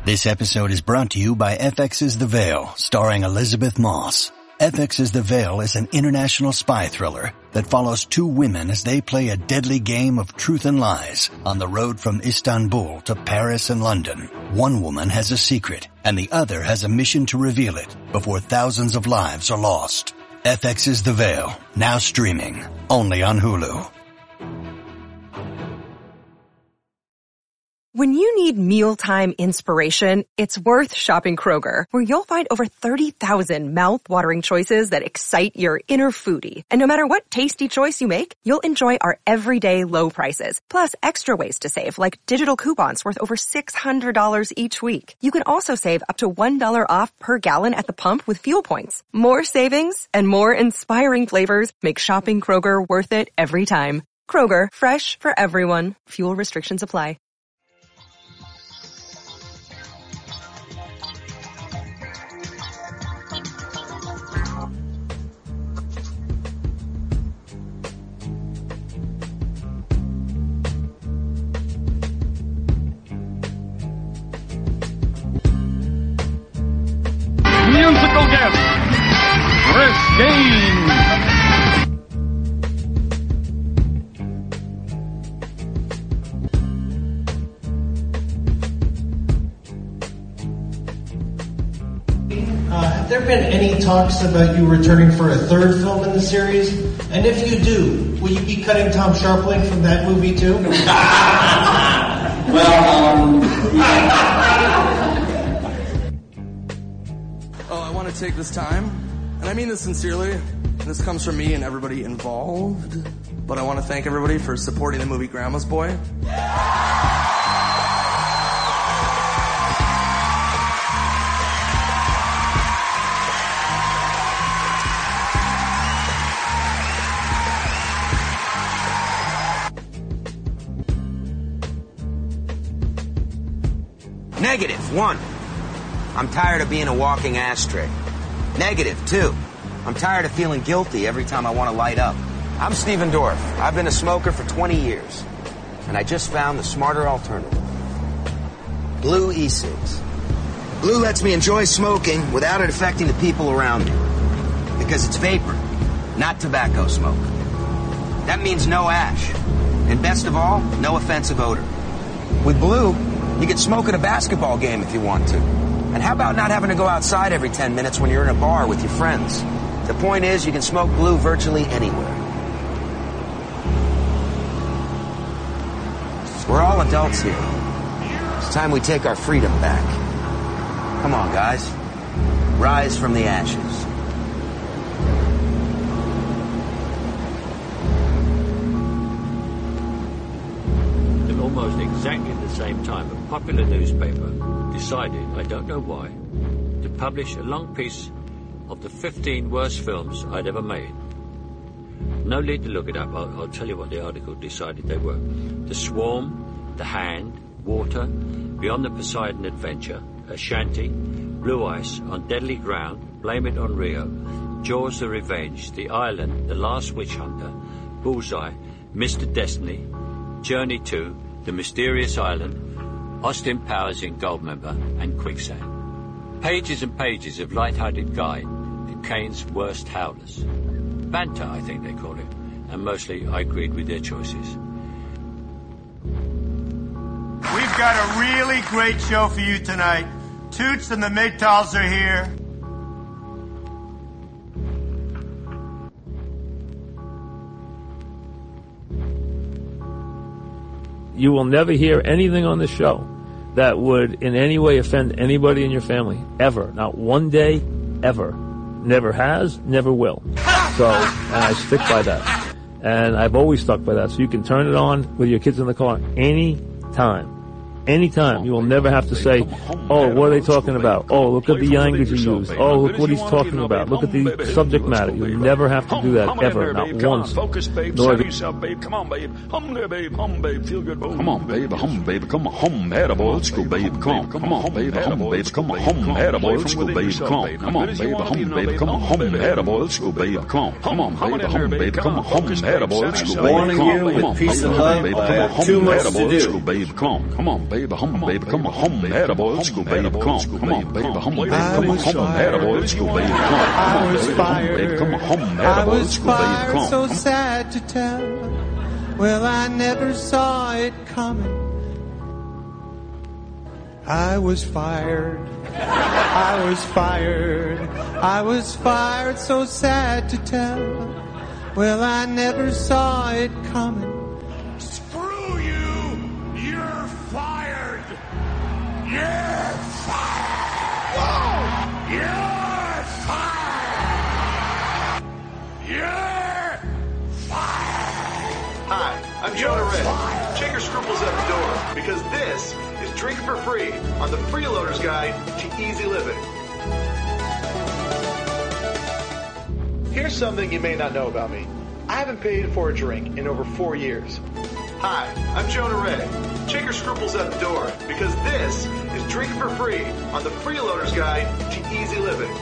This episode is brought to you by FX's The Veil, starring Elizabeth Moss. FX's The Veil is an international spy thriller that follows two women as they play a deadly game of truth and lies on the road from Istanbul to Paris and London. One woman has a secret, and the other has a mission to reveal it before thousands of lives are lost. FX's The Veil, now streaming, only on Hulu. When you need mealtime inspiration, it's worth shopping Kroger, where you'll find over 30,000 mouth-watering choices that excite your inner foodie. And no matter what tasty choice you make, you'll enjoy our everyday low prices, plus extra ways to save, like digital coupons worth over $600 each week. You can also save up to $1 off per gallon at the pump with fuel points. More savings and more inspiring flavors make shopping Kroger worth it every time. Kroger, fresh for everyone. Fuel restrictions apply. Musical guest, Chris Gaines. Have there been any talks about you returning for a third film in the series? And if you do, will you be cutting Tom Sharpling from that movie too? I want to take this time, and I mean this sincerely, and this comes from me and everybody involved, but I want to thank everybody for supporting the movie Grandma's Boy. -1. I'm tired of being a walking ashtray. -2. I'm tired of feeling guilty every time I want to light up. I'm Steven Dorff. I've been a smoker for 20 years, and I just found the smarter alternative. Blue e-cigs. Blue lets me enjoy smoking without it affecting the people around me. Because it's vapor, not tobacco smoke. That means no ash. And best of all, no offensive odor. With Blue, you can smoke at a basketball game if you want to. And how about not having to go outside every 10 minutes when you're in a bar with your friends? The point is, you can smoke Blue virtually anywhere. We're all adults here. It's time we take our freedom back. Come on, guys. Rise from the ashes. At almost exactly the same time, a popular newspaper decided, I don't know why, to publish a long piece of the 15 worst films I'd ever made. No need to look it up. I'll tell you what the article decided they were. The Swarm, The Hand, Water, Beyond the Poseidon Adventure, Ashanti, Blue Ice, On Deadly Ground, Blame It on Rio, Jaws the Revenge, The Island, The Last Witch Hunter, Bullseye, Mr. Destiny, Journey 2, The Mysterious Island, Austin Powers in Goldmember, and Quicksand. Pages and pages of light-hearted guide to Kane's worst howlers. Banter, I think they call it, and mostly I agreed with their choices. We've got a really great show for you tonight. Toots and the Maytals are here. You will never hear anything on the show that would in any way offend anybody in your family, ever. Not one day, ever. Never has, never will. So, and I stick by that. And I've always stuck by that. So you can turn it on with your kids in the car any time. Anytime. You will never have to say, oh, what are they talking about? Oh, look at the language he used. Oh, look what he's talking about. Look at the subject matter. You'll never have to do that, ever. Not once. Focus, babe. Nor Settle yourself, babe. Come on, babe. Hum there, babe. Hum, babe. Feel good. Come on, babe. Hum, babe. Come on. Hum, attaboy. Let's go, babe. Come on. Come on, babe. Hum, babe. Come on. Hum, attaboy. Let's go, babe. Come on. Come on, babe. Hum, babe. Come on. Hum, attaboy. Let's go, babe. Come on. Come on, babe. Hum, babe. Come on. Hum, attaboy. Let's go, babe. Warning you with peace and love, I have too much to do. Come on, babe. Come on, baby, come on, baby, attaboy, let's go, baby, come on, baby, attaboy, let's go, baby, I was fired. I was fired, come so sad to tell. Well, I never saw it coming. I was fired. I was fired. I was fired, so sad to tell. Well, I never saw it coming. Screw you! You're fired! You're fired! Whoa! You're fired! You're fired! Hi, I'm Jonah Ray. Check your scruples at the door, because this is Drink for Free on the Freeloader's Guide to Easy Living. Here's something you may not know about me. I haven't paid for a drink in over 4 years. Hi, I'm Jonah Ray. Check your scruples at the door, because this is Drink for Free on the Freeloader's Guide to Easy Living.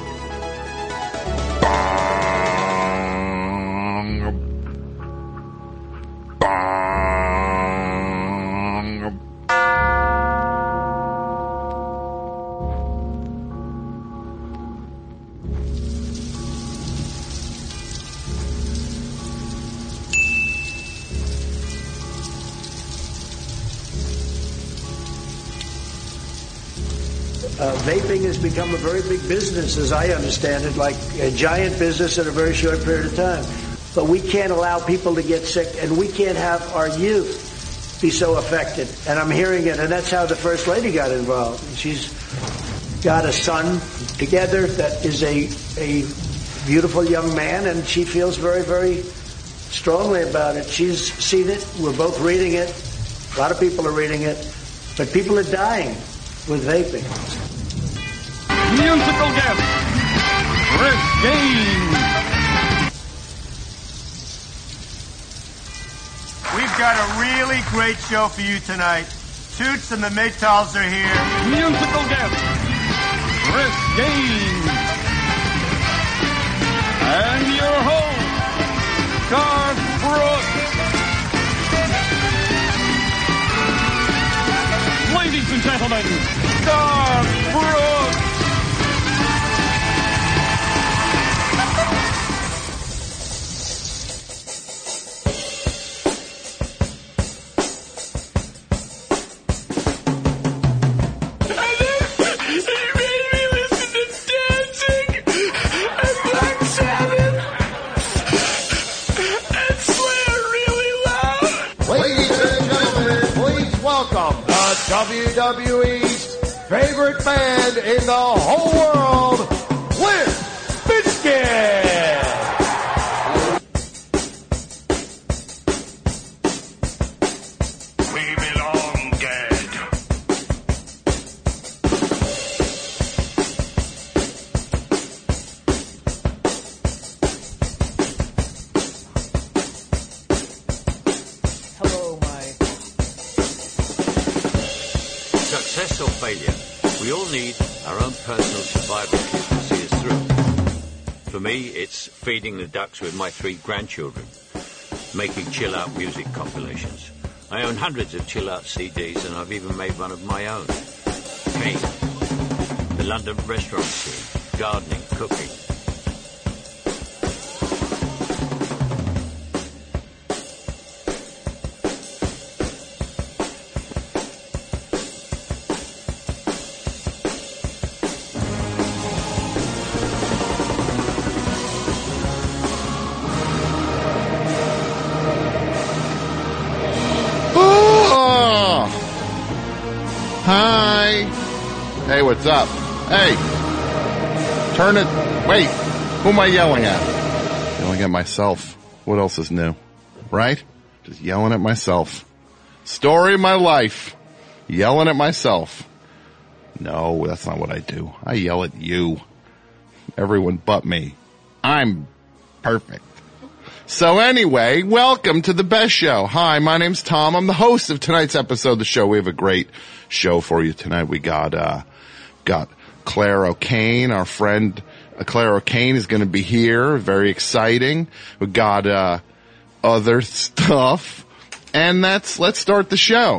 Vaping has become a very big business, as I understand it, like a giant business in a very short period of time. But we can't allow people to get sick, and we can't have our youth be so affected. And I'm hearing it, and that's how the First Lady got involved. She's got a son together that is a beautiful young man, and she feels very, very strongly about it. She's seen it. We're both reading it. A lot of people are reading it. But people are dying with vaping. Musical guest, Chris Gaines. We've got a really great show for you tonight. Toots and the Maytals are here. Musical guest, Chris Gaines. And your host, Garth Brooks. Ladies and gentlemen, Garth Brooks. WWE's favorite band in the whole world, Limp Bizkit. We belong dead. Hello, my... Success or failure, we all need our own personal survival kit to see us through. For me, it's feeding the ducks with my 3 grandchildren, making chill-out music compilations. I own hundreds of chill-out CDs, and I've even made one of my own. Kane, the London restaurant scene, gardening, cooking. Hi. Hey, what's up? Hey. Turn it. Wait. Who am I yelling at? Yelling at myself. What else is new? Right? Just yelling at myself. Story of my life. Yelling at myself. No, that's not what I do. I yell at you. Everyone but me. I'm perfect. So anyway, welcome to the best show. Hi, my name's Tom. I'm the host of tonight's episode of the show. We have a great show for you tonight. We got Claire O'Kane, our friend. Claire O'Kane is going to be here. Very exciting. We got other stuff. And let's start the show.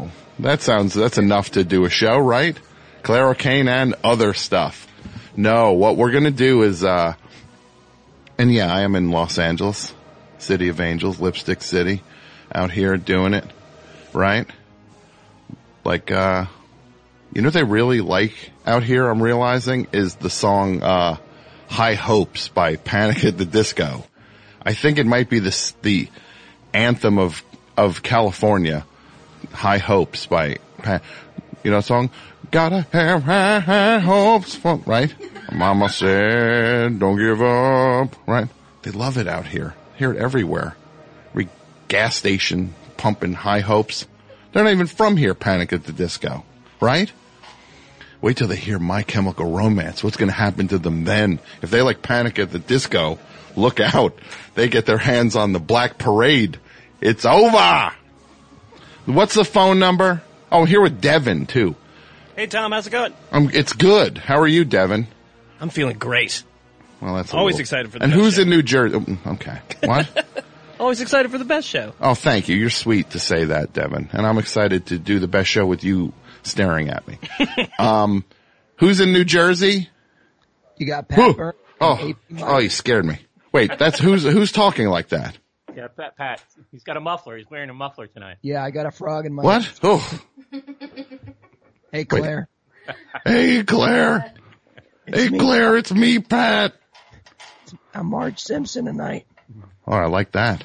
That's enough to do a show, right? Claire O'Kane and other stuff. No, what we're going to do is, and yeah, I am in Los Angeles, City of Angels, Lipstick City, out here doing it, right? Like, you know what they really like out here, I'm realizing, is the song, High Hopes by Panic at the Disco. I think it might be the anthem of California, High Hopes by, you know the song? Gotta have high hopes for, right? Mama said, don't give up, right? They love it out here. Hear it everywhere. Every gas station pumping High Hopes. They're not even from here, Panic at the Disco, right? Wait till they hear My Chemical Romance. What's going to happen to them then? If they like Panic at the Disco, look out. They get their hands on the Black Parade. It's over. What's the phone number? Oh, here with Devin, too. Hey, Tom, how's it going? It's good. How are you, Devin? I'm feeling great. Well, that's always excited for the and best who's show. in New Jersey? Okay. What? Always excited for the best show. Oh, thank you. You're sweet to say that, Devin. And I'm excited to do the best show with you staring at me. Who's in New Jersey? You got Pat Burns. Oh, you scared me. Wait, that's who's talking like that? Yeah, Pat. He's got a muffler. He's wearing a muffler tonight. Yeah, I got a frog in my What? Oh. Hey, Claire. Hey, Claire. Hey, Claire, it's me, Pat. I'm Marge Simpson tonight. Oh, I like that.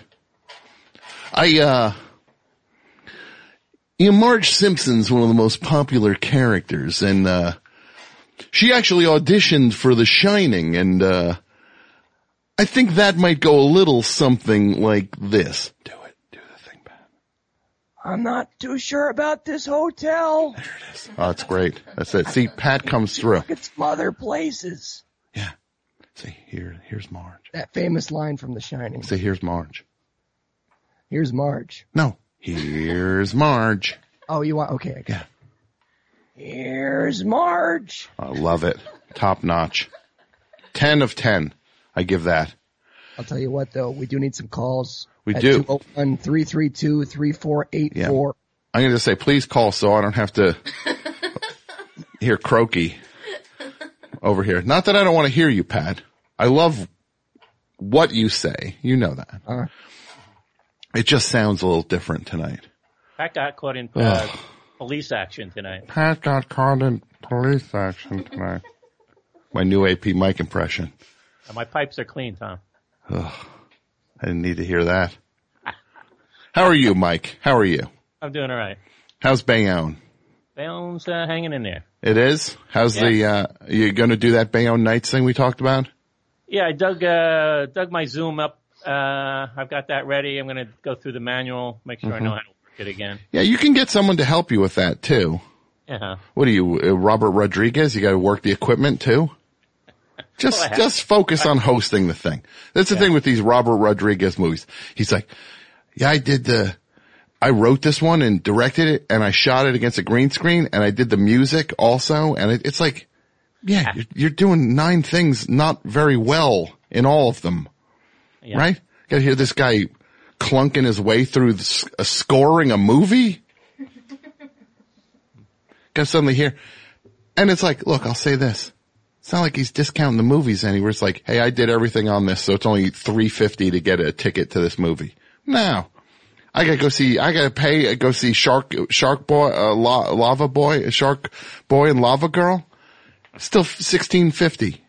Marge Simpson's one of the most popular characters, and she actually auditioned for The Shining, and I think that might go a little something like this. Do it. Do the thing, Pat. I'm not too sure about this hotel. There it is. Oh, that's great. That's it. See, Pat comes through. Look at some other places. Yeah. See, here's Marge. That famous line from The Shining. See, here's Marge. Here's Marge. No, here's Marge. Oh, you want? Okay, I got it. Here's Marge. I love it. Top notch. 10 of 10. I give that. I'll tell you what, though. We do need some calls. We do. 201-332-3484. Yeah. I'm going to say, please call so I don't have to hear croaky over here. Not that I don't want to hear you, Pat. I love what you say. You know that. It just sounds a little different tonight. Pat got caught in police action tonight. Pat got caught in police action tonight. My new AP Mike impression. My pipes are clean, Tom. Ugh, I didn't need to hear that. How are you, Mike? How are you? I'm doing all right. How's Bayonne? Bayonne's hanging in there. It is? How's you going to do that Bayonne Nights thing we talked about? Yeah, I dug my Zoom up. I've got that ready. I'm going to go through the manual, make sure I know how to work it again. Yeah, you can get someone to help you with that, too. Yeah. What are you, Robert Rodriguez? You got to work the equipment, too? Just focus on hosting the thing. That's the thing with these Robert Rodriguez movies. He's like, yeah, I wrote this one and directed it and I shot it against a green screen and I did the music also. And it's like, yeah, you're doing 9 things not very well in all of them. Yeah. Right? Gotta hear this guy clunking his way through scoring a movie. Gotta suddenly hear, and it's like, look, I'll say this. It's not like he's discounting the movies anywhere. It's like, hey, I did everything on this, so it's only $3.50 to get a ticket to this movie. No. I go see Shark Boy, Lava Boy, Shark Boy and Lava Girl. Still $16.50.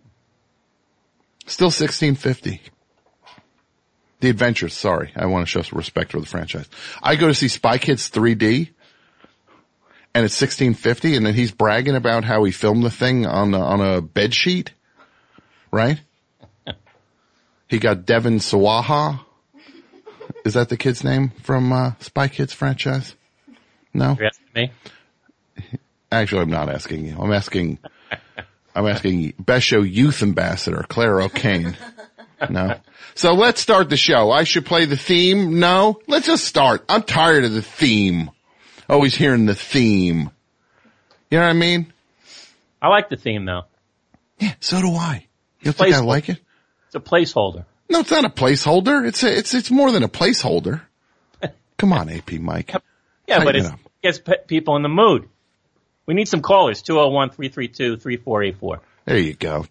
Still $16.50. The Adventures, sorry. I want to show some respect for the franchise. I go to see Spy Kids 3D. And it's $16.50, and then he's bragging about how he filmed the thing on a bed sheet, right? He got Devin Sawaha. Is that the kid's name from Spy Kids franchise? No. You're asking me? Actually, I'm not asking you. I'm asking Best Show Youth Ambassador Claire O'Kane. No. So let's start the show. I should play the theme. No, let's just start. I'm tired of the theme. Always hearing the theme. You know what I mean? I like the theme, though. Yeah, so do I. You don't think I like it? It's a placeholder. No, it's not a placeholder. It's more than a placeholder. Come on, AP Mike. Yeah, but gets people in the mood. We need some callers. 201-332-3484. There you go.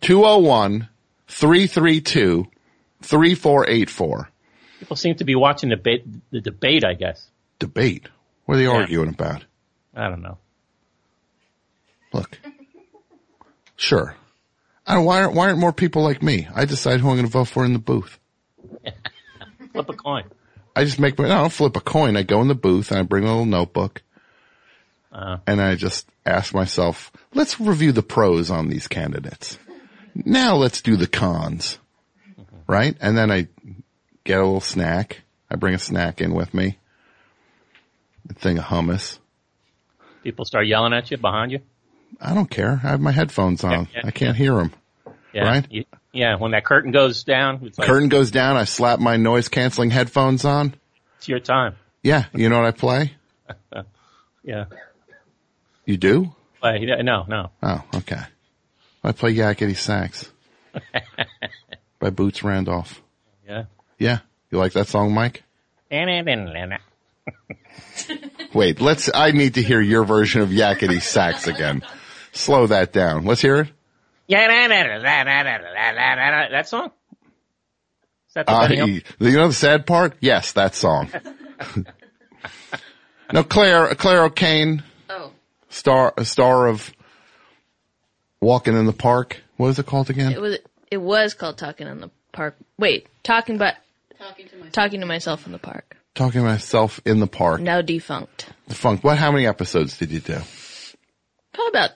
201-332-3484. People seem to be watching the debate, I guess. Debate? What are they arguing about? I don't know. Look. Sure. Why aren't more people like me? I decide who I'm going to vote for in the booth. Flip a coin. I just I don't flip a coin. I go in the booth and I bring a little notebook. And I just ask myself, let's review the pros on these candidates. Now let's do the cons. Right? And then I get a little snack. I bring a snack in with me. A thing of hummus. People start yelling at you behind you? I don't care. I have my headphones on. Yeah. I can't hear them. Yeah. Right? Yeah, when that curtain goes down. It's like, curtain goes down, I slap my noise-canceling headphones on. It's your time. Yeah. You know what I play? Yeah. You do? No. Oh, okay. I play Yakety Sax by Boots Randolph. Yeah. Yeah. You like that song, Mike? Wait, I need to hear your version of Yakety Sax again. Slow that down. Let's hear it. That song? Is that the You know the sad part? Yes, that song. No, Claire O'Kane. Oh. A star of Walking in the Park. What is it called again? It was called Talking in the Park. Wait, Talking to Myself in the Park. Talking to Myself in the Park. Now defunct. How many episodes did you do? Probably about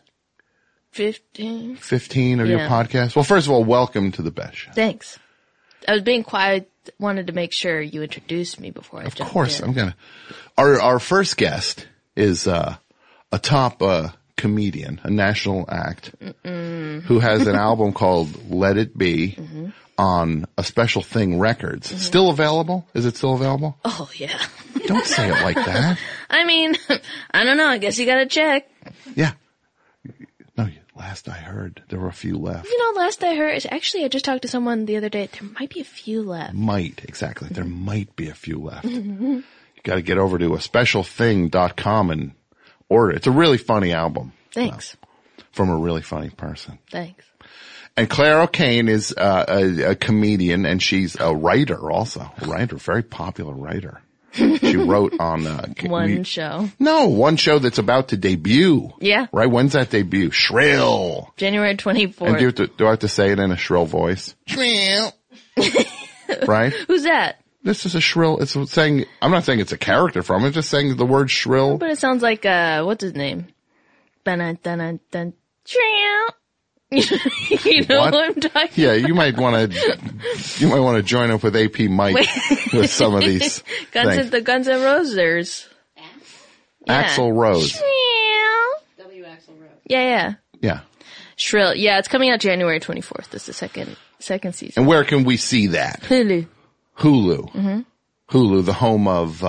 15. 15 of your podcast? Well, first of all, welcome to the Best Show. Thanks. I was being quiet. Wanted to make sure you introduced me before I jumped in. Of course, I'm gonna. Our first guest is a top comedian, a national act, who has an album called Let It Be on A Special Thing Records. Still available? Is it still available? Oh, yeah. Don't say it like that. I mean, I don't know. I guess you gotta check. Yeah. No, last I heard, there were a few left. Last I heard, actually, I just talked to someone the other day. There might be a few left. Exactly. There might be a few left. You gotta get over to aspecialthing.com and order it. It's a really funny album. Thanks. From a really funny person. Thanks. And Claire O'Kane is a comedian, and she's a writer also. Very popular writer. She wrote on one show. No, one show that's about to debut. Yeah. Right? When's that debut? Shrill. January 24th. And do I have to say it in a shrill voice? Shrill. Right? Who's that? This is a shrill. It's saying. I'm not saying it's a character from it. Just saying the word shrill. But it sounds like what's his name? Dun-dun-dun-dun-dun. Shrill. You know what I'm talking Yeah, you might want to join up with AP Mike with some of these things. The Guns N' Roses. Yeah. Axl Rose. Shrill. W. Axl Rose. Yeah. Yeah. Shrill. Yeah, it's coming out January 24th. This is the second season. And where can we see that? Hulu. Mm-hmm. Hulu, the home of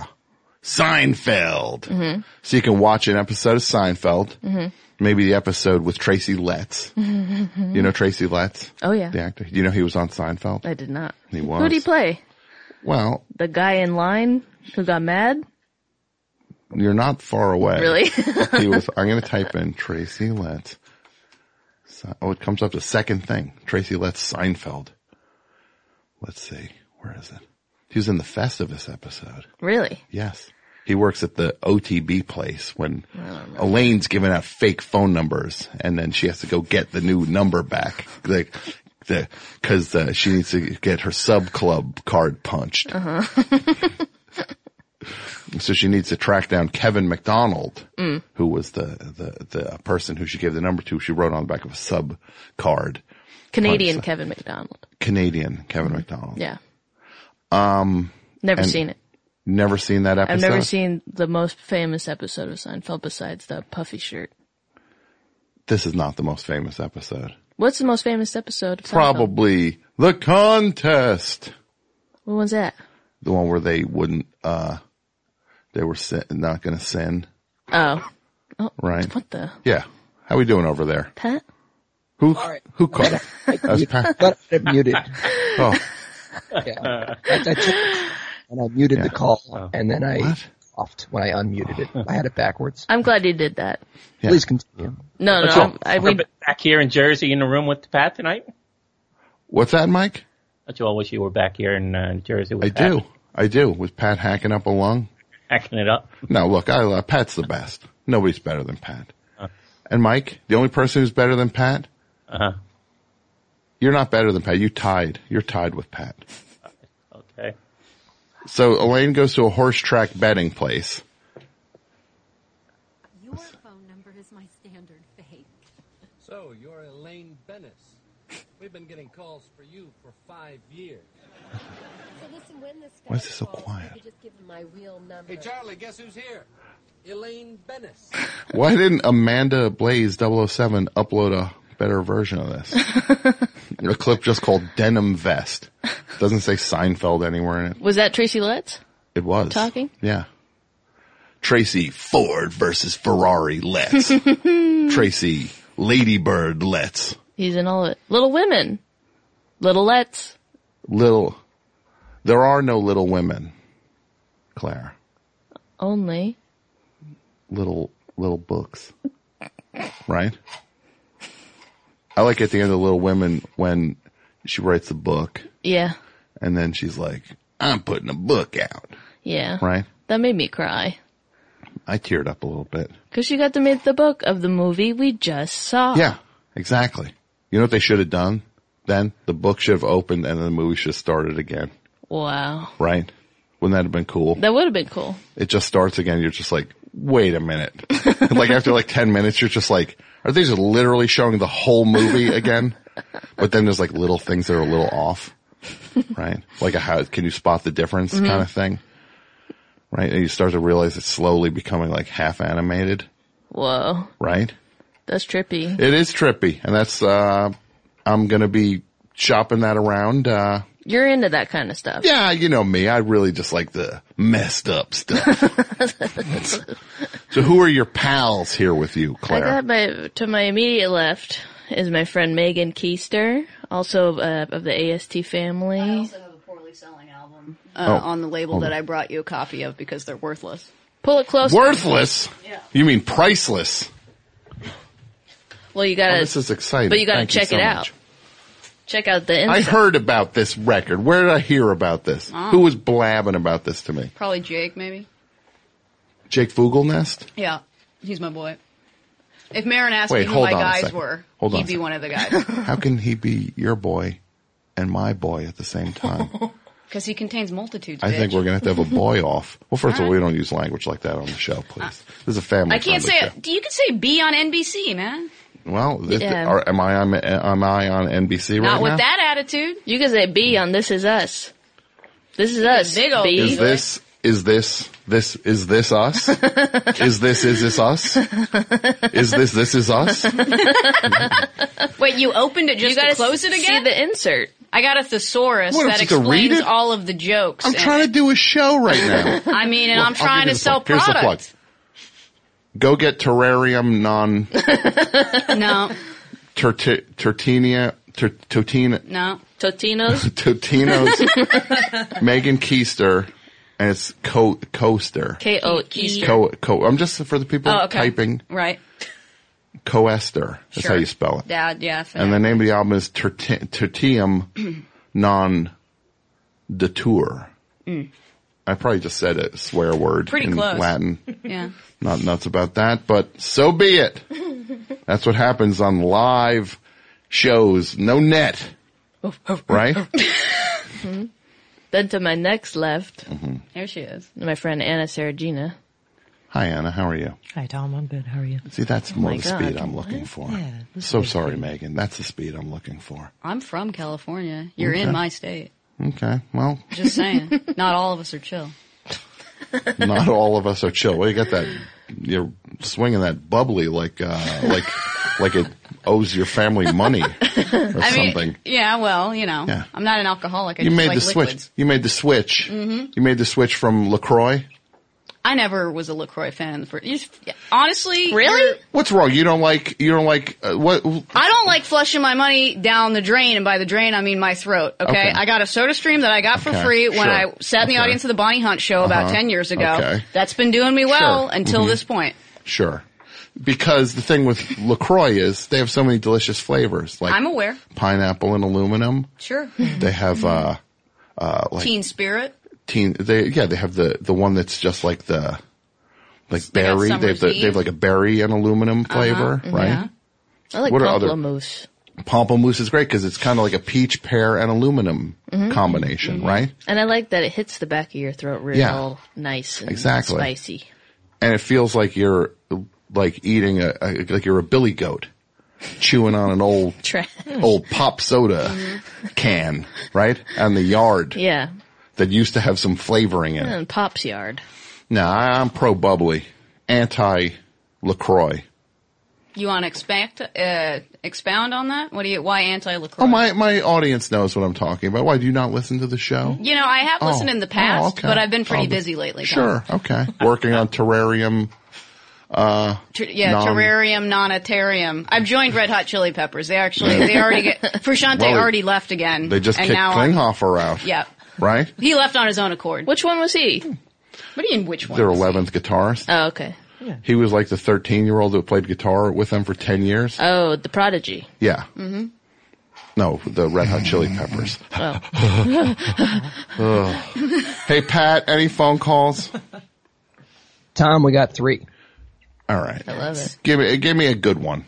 Seinfeld. Mm-hmm. So you can watch an episode of Seinfeld. Mm-hmm. Maybe the episode with Tracy Letts. Mm-hmm. You know Tracy Letts? Oh, yeah. The actor. Do you know he was on Seinfeld? I did not. He was. Who did he play? Well, the guy in line who got mad? You're not far away. Really? He was. I'm going to type in Tracy Letts. It comes up the second thing. Tracy Letts Seinfeld. Let's see. Where is it? He was in the Festivus episode. Really? Yes. He works at the OTB place when Elaine's giving out fake phone numbers, and then she has to go get the new number back, because she needs to get her sub club card punched. So she needs to track down Kevin McDonald, who was the person who she gave the number to. She wrote on the back of a sub card. Canadian Kevin McDonald. Canadian Kevin McDonald. Yeah. Never seen it. Never seen that episode? I've never seen the most famous episode of Seinfeld besides the puffy shirt. This is not the most famous episode. What's the most famous episode of Seinfeld? Probably The Contest. What one's that? The one where they wouldn't, they were not going to sin. Oh. Right. What the? Yeah. How we doing over there? Pat? Who called? Pat. Got it muted. Oh. Yeah. And I muted the call, and then I off when I unmuted it. I had it backwards. I'm glad you did that. Yeah. Please continue. No. We're back here in Jersey in the room with Pat tonight. What's that, Mike? Don't you all wish you were back here in Jersey with Pat? I do. With Pat hacking up a lung. Hacking it up. No, look, Pat's the best. Nobody's better than Pat. And Mike, the only person who's better than Pat? You're not better than Pat. You're tied with Pat. Okay. So Elaine goes to a horse track betting place. Your phone number is my standard fake. So, you're Elaine Bennis. We've been getting calls for you for 5 years. So listen, when this Why is this so quiet? you just give them my real number. Hey, Charlie, guess who's here? Elaine Bennis. Why didn't Amanda Blaze 007 upload a better version of this? A clip just called Denim Vest. Doesn't say Seinfeld anywhere in it. Was that Tracy Letts? It was. Talking? Yeah. Tracy Ford versus Ferrari Letts. Tracy Ladybird Letts. He's in all of it. Little Women. Little Letts. There are no Little Women, Claire. Only. Little books. Right? I like at the end of Little Women when she writes the book. Yeah. And then she's like, I'm putting a book out. Yeah. Right? That made me cry. I teared up a little bit. Because she got to make the book of the movie we just saw. Yeah, exactly. You know what they should have done then? The book should have opened and then the movie should have started again. Wow. Right? Wouldn't that have been cool? That would have been cool. It just starts again. You're just like, wait a minute. Like after like 10 minutes, you're just like, are they just literally showing the whole movie again? But then there's like little things that are a little off. Right? Like how can you spot the difference kind of thing? Right? And you start to realize it's slowly becoming like half animated. Whoa. Right? That's trippy. It is trippy. And that's, I'm going to be shopping that around. You're into that kind of stuff. Yeah, you know me. I really just like the messed up stuff. So who are your pals here with you, Claire? I got to my immediate left is my friend Megan Keister, also of the AST family. I also have a poorly selling album on the label that I brought you a copy of because they're worthless. Pull it closer. Worthless? Yeah. You mean priceless? Well, you gotta. This is exciting. But you gotta Thank check you so it out. much. Check out the inside. I heard about this record. Where did I hear about this? Oh. Who was blabbing about this to me? Probably Jake, maybe. Jake Fugelnest? Yeah, he's my boy. If Marin asked Wait, me who my hold on a guys second. were, Hold on he'd a be second. one of the guys. How can he be your boy and my boy at the same time? Because he contains multitudes, I think we're going to have a boy off. Well, first of all, All we right. don't use language like that on the show, please. This is a family I can't say show. it. You can say B on NBC, man. Well, Yeah. am I on NBC right now? Not with that attitude. You can say B on This Is Us. This is us. Big old B. Is this us? Is this us? Is this is us? Wait, you opened it just You gotta to close it again? See the insert. I got a thesaurus What, that if you could read explains it? all of the jokes. I'm trying to do a show right now. I mean, and Look, I'm I'll trying give you to the sell plug. Here's the plug. products. Go get Terrarium non No, Totina no. Totino's. Totino's Megan Keister, and it's Coaster. Koe. I'm just for the people typing Right. Coester. That's Sure. how you spell it. Yeah. And the name of the album is Tertium Non Detour. I probably just said a swear word Pretty in close. Latin. Yeah. Not nuts about that, but so be it. That's what happens on live shows. No net. Right? Then to my next left, There she is. my friend Anna Saragina. Hi, Anna. How are you? Hi, Tom. I'm good. How are you? See, that's more my the speed God. I'm looking for. Yeah, this So is sorry, good. Megan. That's the speed I'm looking for. I'm from California. You're Okay. in my state. Okay. Well, Just saying. Not all of us are chill. not all of us are chill. Well, you got that, you're swinging that bubbly like it owes your family money or something. Yeah, well, you know. Yeah. I'm not an alcoholic. I You just made like the switch. liquids. You made the switch. Mhm. You made the switch from LaCroix I never was a LaCroix fan in the first. Honestly, really? What's wrong? You don't like what? I don't like flushing my money down the drain, and by the drain I mean my throat. Okay, I got a Soda Stream that I got for free when I sat in the audience of the Bonnie Hunt show about 10 years ago. Okay. That's been doing me well until this point. Sure. Because the thing with LaCroix is they have so many delicious flavors. Like I'm aware. Pineapple and aluminum. Sure. They have like Teen Spirit. They have the one that's just like the berry. They have like a berry and aluminum flavor, right? Yeah. I like Pamplemousse. Pamplemousse is great because it's kind of like a peach, pear, and aluminum combination, right? And I like that it hits the back of your throat real nice and spicy. And it feels like you're like eating like you're a billy goat chewing on an old pop soda can, right? And the yard. Yeah. That used to have some flavoring in it. And Pop's Yard. No, I'm pro bubbly, anti LaCroix. You want to expound on that? Why anti LaCroix? Oh, my audience knows what I'm talking about. Why do you not listen to the show? You know, I have listened in the past, but I've been pretty busy lately. Sure, okay. Working on Terrarium. Terrarium, Nonatarium. I've joined Red Hot Chili Peppers. They already Frusciante already left again. They just kicked Klinghoffer out. Yeah. Right? He left on his own accord. Which one was he? What do you mean, which one? Their 11th guitarist. Oh, okay. Yeah. He was like the 13-year-old who played guitar with them for 10 years. Oh, the Prodigy. Yeah. Mm-hmm. No, the Red Hot Chili Peppers. Oh. Hey, Pat, any phone calls? Tom, we got 3. All right. I love it. Give me a good one.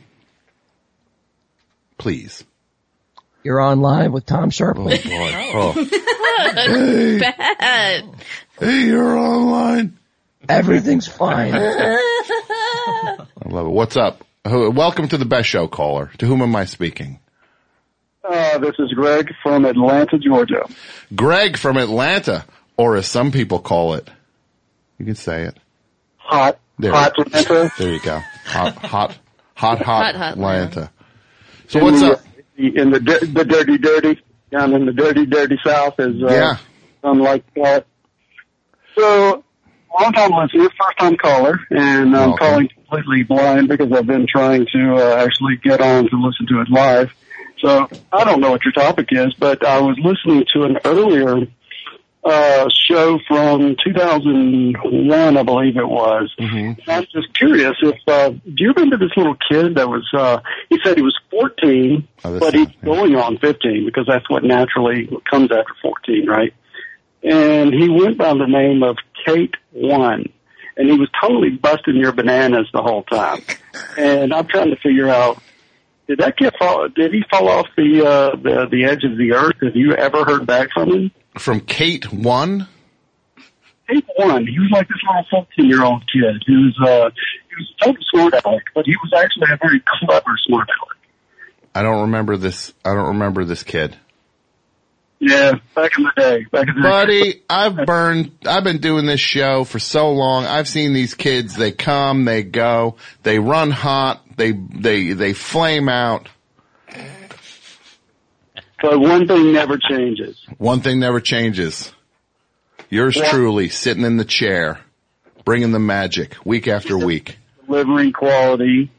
Please. You're on live with Tom Sharpling. Oh, boy. Oh. Bad. Hey, you're online. Everything's fine. I love it. What's up? Welcome to the best show, caller. To whom am I speaking? This is Greg from Atlanta, Georgia. Greg from Atlanta, or as some people call it. You can say it. Hot Atlanta. There you go. Hot Atlanta. So in what's up? In the dirty, down in the dirty South is, unlike that. So, long time listener, first time caller, and I'm calling completely blind because I've been trying to actually get on to listen to it live. So, I don't know what your topic is, but I was listening to an earlier show from 2001, I believe it was. Mm-hmm. I'm just curious if, do you remember this little kid that was, he said he was 14, but he's going on 15 because that's what naturally comes after 14, right? And he went by the name of Kate One, and he was totally busting your bananas the whole time. And I'm trying to figure out, did he fall off the edge of the earth? Have you ever heard back from him? From Kate One? Kate One. He was like this little 14-year-old kid he was a total smart aleck, but he was actually a very clever smart aleck. I don't remember this kid. Yeah, back in the day. Buddy, I've been doing this show for so long. I've seen these kids. They come, they go, they run hot, they flame out. But one thing never changes. One thing never changes. Yours truly, sitting in the chair, bringing the magic week after week. Delivering quality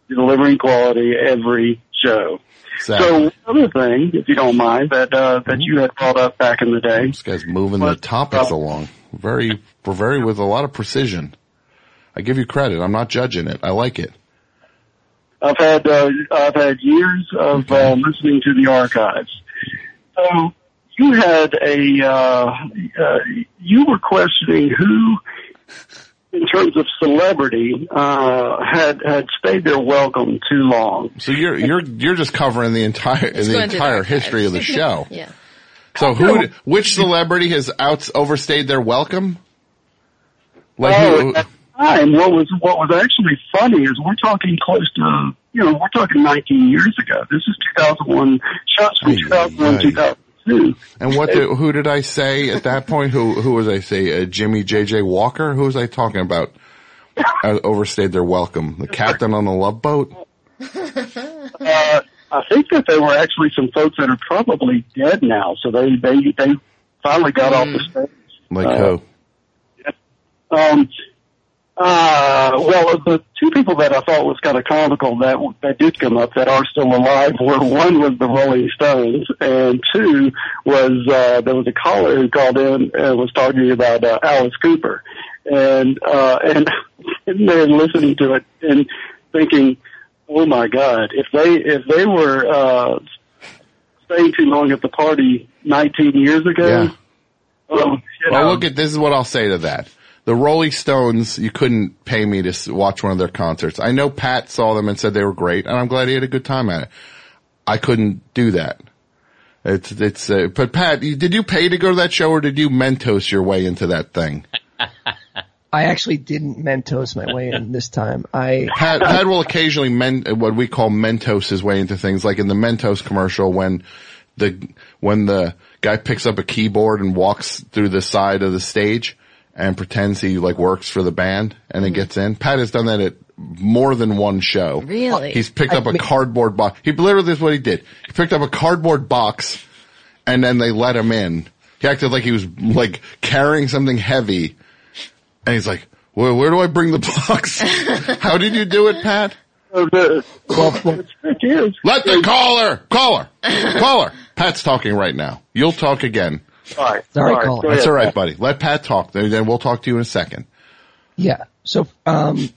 every show. Exactly. So another thing, if you don't mind, that you had brought up back in the day. This guy's moving the topics along very with a lot of precision. I give you credit. I'm not judging it. I like it. I've had years of listening to the archives. So you had you were questioning who, in terms of celebrity, had stayed their welcome too long. So you're just covering the entire history of the show. Yeah. So which celebrity has overstayed their welcome? At that time, what was actually funny is we're talking close to, we're talking 19 years ago. This is 2001, shots from 2001, 2002. And who did I say at that point? Who was I say? Jimmy J.J. Walker? Who was I talking about? Overstayed their welcome. The captain on the Love Boat? I think that there were actually some folks that are probably dead now, so they finally got off the stage. Like who? Well, the two people that I thought was kind of comical that did come up that are still alive were, one was the Rolling Stones, and two was there was a caller who called in and was talking about Alice Cooper, and they're listening to it and thinking, oh my God, if they were staying too long at the party 19 years ago. Yeah. Well, look at this is what I'll say to that. The Rolling Stones, you couldn't pay me to watch one of their concerts. I know Pat saw them and said they were great, and I'm glad he had a good time at it. I couldn't do that. But Pat, did you pay to go to that show, or did you Mentos your way into that thing? I actually didn't Mentos my way in this time. Pat will occasionally what we call Mentos his way into things, like in the Mentos commercial when the guy picks up a keyboard and walks through the side of the stage and pretends he like works for the band and then gets in. Pat has done that at more than one show. Really? He's picked up a cardboard box. He literally, this is what he did. He picked up a cardboard box and then they let him in. He acted like he was like carrying something heavy. And he's like, well, where do I bring the box? How did you do it, Pat? Let the caller. Pat's talking right now. You'll talk again. All right. Sorry, caller. That's all right, buddy. Let Pat talk. Then we'll talk to you in a second. Yeah. So, sorry.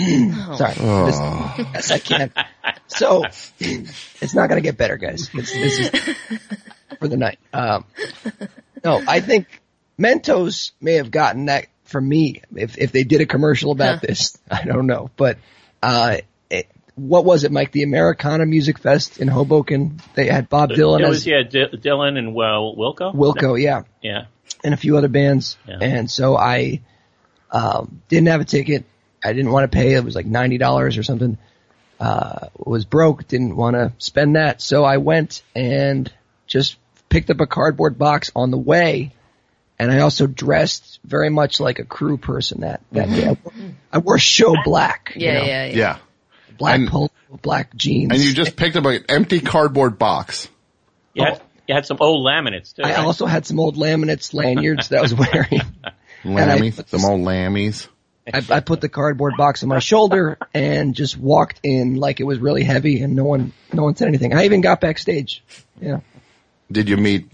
Yes, I can't. So, it's not going to get better, guys. This is for the night. No, I think Mentos may have gotten that from me. If they did a commercial about this, I don't know. But, what was it, Mike? The Americana Music Fest in Hoboken. They had Bob Dylan. It was, Dylan and Wilco. Wilco, yeah. Yeah. And a few other bands. Yeah. And so I didn't have a ticket. I didn't want to pay. It was like $90 or something. Was broke. Didn't want to spend that. So I went and just picked up a cardboard box on the way. And I also dressed very much like a crew person that day. I wore show black. Yeah. Black polo, black jeans. And you just picked up an empty cardboard box. You had some old laminates, too. I also had some old laminates, lanyards that I was wearing. Some old lammies. I put the cardboard box on my shoulder and just walked in like it was really heavy, and no one said anything. I even got backstage. Yeah. You didn't meet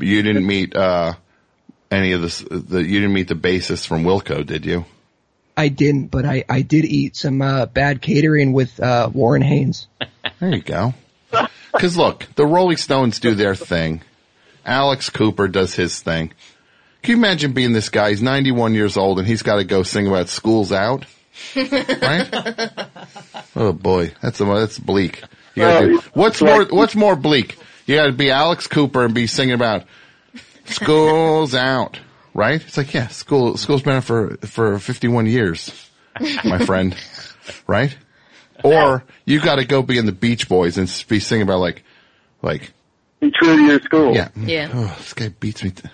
any of this, you didn't meet the bassist from Wilco, did you? I didn't, but I did eat some bad catering with Warren Haynes. There you go. Because look, the Rolling Stones do their thing. Alex Cooper does his thing. Can you imagine being this guy? He's 91 years old and he's got to go sing about School's Out? Right? Oh boy, that's bleak. You gotta do, what's more bleak? You got to be Alex Cooper and be singing about School's Out. Right? It's like, yeah, school's been out for 51 years, my friend. Right? Or you gotta go be in the Beach Boys and be singing about like. Be true to your school. Yeah. Oh, this guy beats me.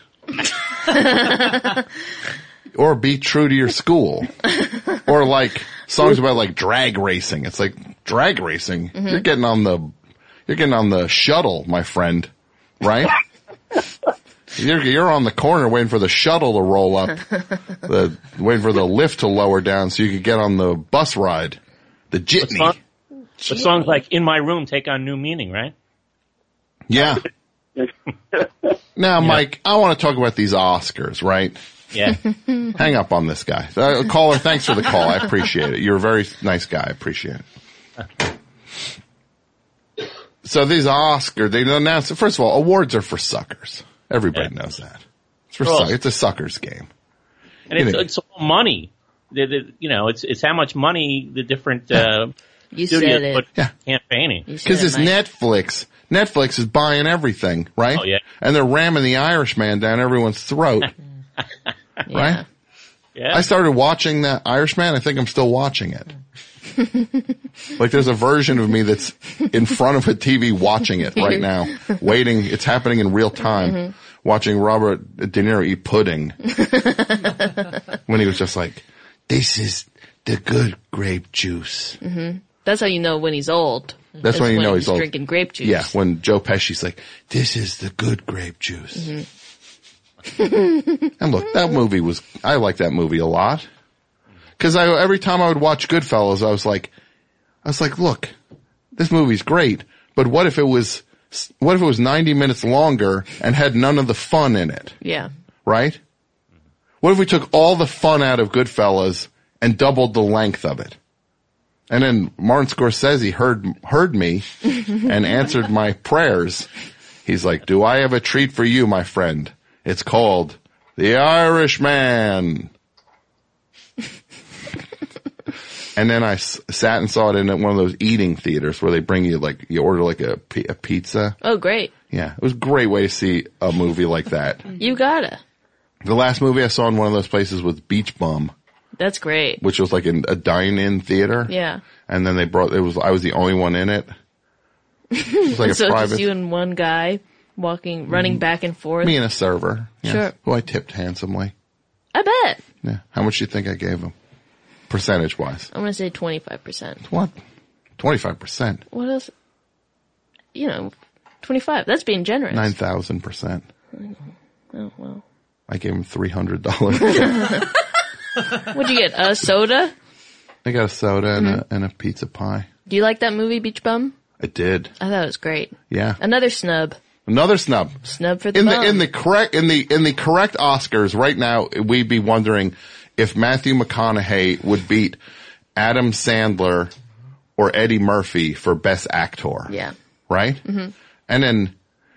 Or be true to your school. Or like songs about like drag racing. It's like, drag racing? Mm-hmm. You're getting on the shuttle, my friend. Right? You're on the corner waiting for the shuttle to roll up, waiting for the lift to lower down so you could get on the bus ride, the jitney. But songs like "In My Room" take on new meaning, right? Yeah. Now, Mike, I want to talk about these Oscars, right? Yeah. Hang up on this guy. Caller, thanks for the call. I appreciate it. You're a very nice guy. I appreciate it. So these Oscars, they announced, first of all, awards are for suckers. Everybody knows that. It's a suckers game. And it's all money. It's how much money the different studios put campaigning. Because it's Netflix. Netflix is buying everything, right? Oh, yeah. And they're ramming the Irishman down everyone's throat. Right? Yeah. I started watching the Irishman. I think I'm still watching it. Like there's a version of me that's in front of a TV watching it right now, waiting. It's happening in real time, watching Robert De Niro eat pudding. When he was just like, this is the good grape juice. Mm-hmm. That's how you know when he's old. That's when you know he's old. Drinking grape juice. Yeah, when Joe Pesci's like, this is the good grape juice. Mm-hmm. And look, that movie I like that movie a lot. Because every time I would watch Goodfellas, I was like, look, this movie's great, but what if it was 90 minutes longer and had none of the fun in it? Yeah. Right? What if we took all the fun out of Goodfellas and doubled the length of it? And then Martin Scorsese heard me and answered my prayers. He's like, do I have a treat for you, my friend? It's called The Irishman. And then I sat and saw it in one of those eating theaters where they bring you, like, you order like a pizza. Oh, great. Yeah, it was a great way to see a movie like that. You gotta. The last movie I saw in one of those places was Beach Bum. That's great. Which was like a dine-in theater. Yeah. And then I was the only one in it. It was like so a private. just you and one guy running back and forth. Me and a server. Yes, sure. Who I tipped handsomely. I bet. Yeah. How much do you think I gave him? Percentage-wise. I'm going to say 25%. What? 25%? What else? 25. That's being generous. 9,000%. Oh, well. I gave him $300. What'd you get? A soda? I got a soda and a pizza pie. Do you like that movie, Beach Bum? I did. I thought it was great. Yeah. Another snub. Another snub. Snub for the bum. In the correct Oscars right now, we'd be wondering if Matthew McConaughey would beat Adam Sandler or Eddie Murphy for Best Actor. Yeah. Right? Mm-hmm. And then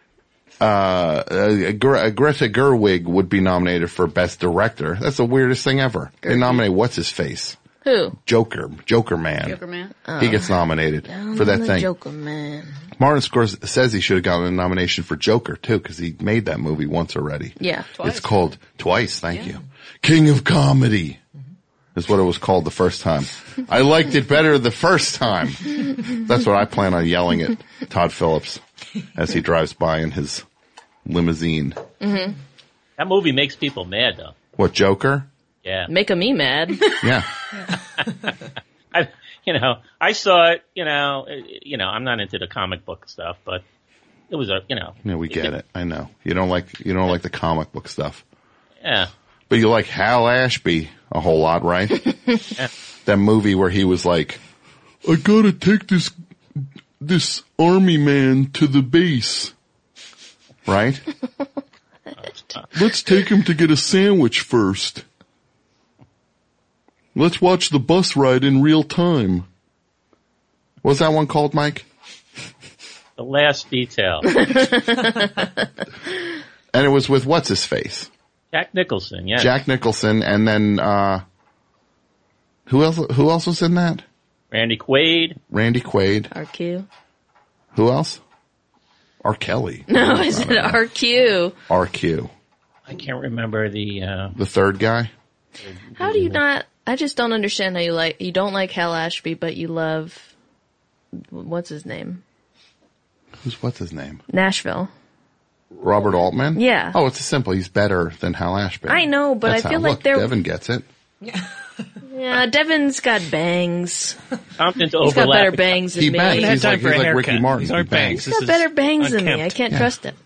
Greta Gerwig would be nominated for Best Director. That's the weirdest thing ever. They nominate what's-his-face? Who? Joker Man. Joker Man. He gets nominated for that thing. Joker Man. Martin Scorsese should have gotten a nomination for Joker, too, because he made that movie once already. Yeah. It's called Twice, thank you. King of Comedy is what it was called the first time. I liked it better the first time. That's what I plan on yelling at Todd Phillips as he drives by in his limousine. Mm-hmm. That movie makes people mad, though. What, Joker? Yeah. Making me mad. Yeah. I saw it, I'm not into the comic book stuff, but it was Yeah, we get it. I know. You don't like the comic book stuff. Yeah. But you like Hal Ashby a whole lot, right? Yeah. That movie where he was like, I gotta take this army man to the base. Right? Let's take him to get a sandwich first. Let's watch the bus ride in real time. What's that one called, Mike? The Last Detail. And it was with what's-his-face? Jack Nicholson, yeah. Jack Nicholson, and then, who else was in that? Randy Quaid. RQ. Who else? R. Kelly. No, I said RQ. RQ. I can't remember the third guy. How do you not? I just don't understand how you don't like Hal Ashby, but you love what's his name? What's his name? Nashville. Robert Altman? Yeah. Oh, it's simple. He's better than Hal Ashby. I know, but I feel like they're... Devin gets it. Yeah, Devin's got bangs. Something to He's got better bangs than me. He's like Ricky Martin. These aren't bangs. He's got better bangs than me. I can't trust him.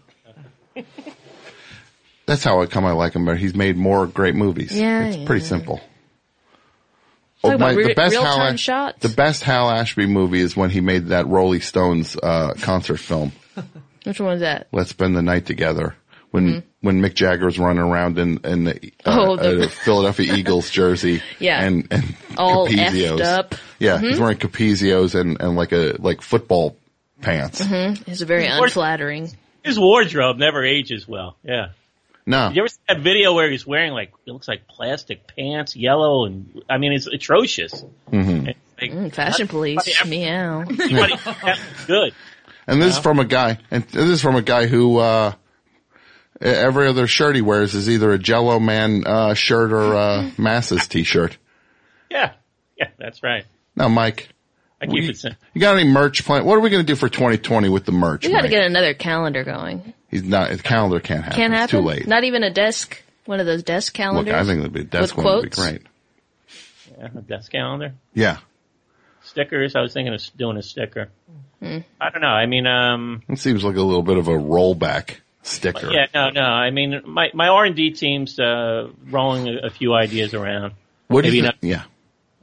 That's how I like him, but he's made more great movies. Yeah, it's pretty simple. Talk about real-time shots. The best Hal Ashby movie is when he made that Rolling Stones concert film. Which one was that? Let's Spend the Night Together. When Mick Jagger was running around in the Philadelphia Eagles jersey. Yeah. And all Capezios. effed up. Yeah, he's wearing Capezios and like football pants. Mm-hmm. It's very unflattering. His wardrobe never ages well. Yeah. No. You ever see that video where he's wearing it looks like plastic pants, yellow, and I mean it's atrocious. Mm-hmm. Fashion police, meow. Good. And this is from a guy, who every other shirt he wears is either a Jell-O Man shirt or a Masses t-shirt. Yeah, that's right. Now, Mike, I keep it simple. You got any merch plan? What are we going to do for 2020 with the merch? We got to get another calendar going. His calendar can't happen. Can't happen. It's too late. Not even a desk. One of those desk calendars. Look, I think the desk one would be great. Yeah, a desk calendar. Yeah. Stickers. I was thinking of doing a sticker. I don't know. I mean, it seems like a little bit of a rollback sticker. Yeah, no. I mean, my R&D team's rolling a few ideas around. What do you think? Yeah.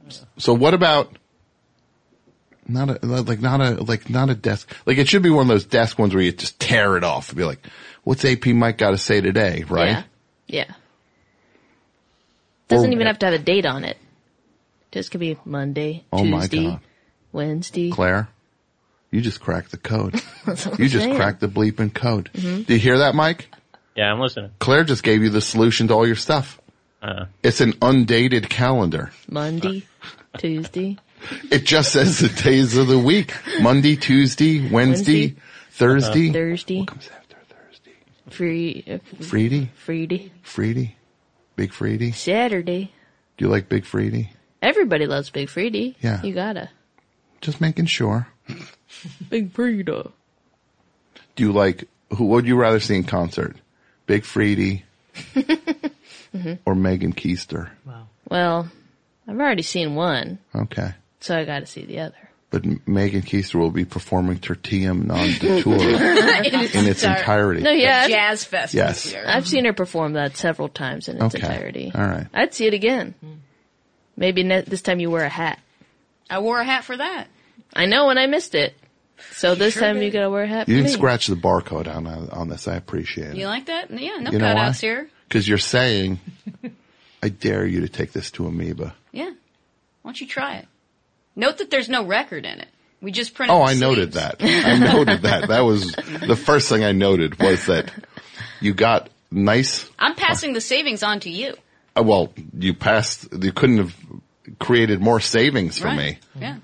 So what about not a desk? Like it should be one of those desk ones where you just tear it off and be like, what's AP Mike got to say today, right? Yeah. Doesn't even have to have a date on it. Just could be Monday, Tuesday, my God. Wednesday. Claire, you just cracked the code. You just saying. cracked the bleeping code. Mm-hmm. Do you hear that, Mike? Yeah, I'm listening. Claire just gave you the solution to all your stuff. It's an undated calendar. Monday, Tuesday. It just says the days of the week. Monday, Tuesday, Wednesday, Thursday. Thursday. What comes after Thursday? Friday. Big Friday. Saturday. Do you like Big Friday? Everybody loves Big Friday. Yeah. You gotta. Just making sure. Big Friday. Do you like, what would you rather see in concert? Big Friday or Megan Keister? Wow. Well, I've already seen one. Okay. So I gotta see the other. But Megan Keister will be performing Tertium non detour in its entirety. No, yeah. Jazz Fest. Yes. This year. I've seen her perform that several times in its entirety. All right. I'd see it again. Maybe this time you wear a hat. I wore a hat for that. I know, and I missed it. So this time you gotta wear a hat You for didn't me. scratch the barcode on this. I appreciate it. You like that? Yeah, no You know why? cutouts here. Because you're saying, I dare you to take this to Amoeba. Yeah. Why don't you try it? Note that there's no record in it. We just printed Oh, the I noted sleeves. that. I noted that. That was the first thing I noted was that you got nice. I'm passing the savings on to you. Well, you couldn't have created more savings for me. Yeah.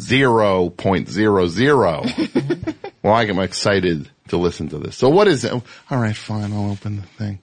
0.00. Well, I get excited to listen to this. So what is it? All right, fine. I'll open the thing.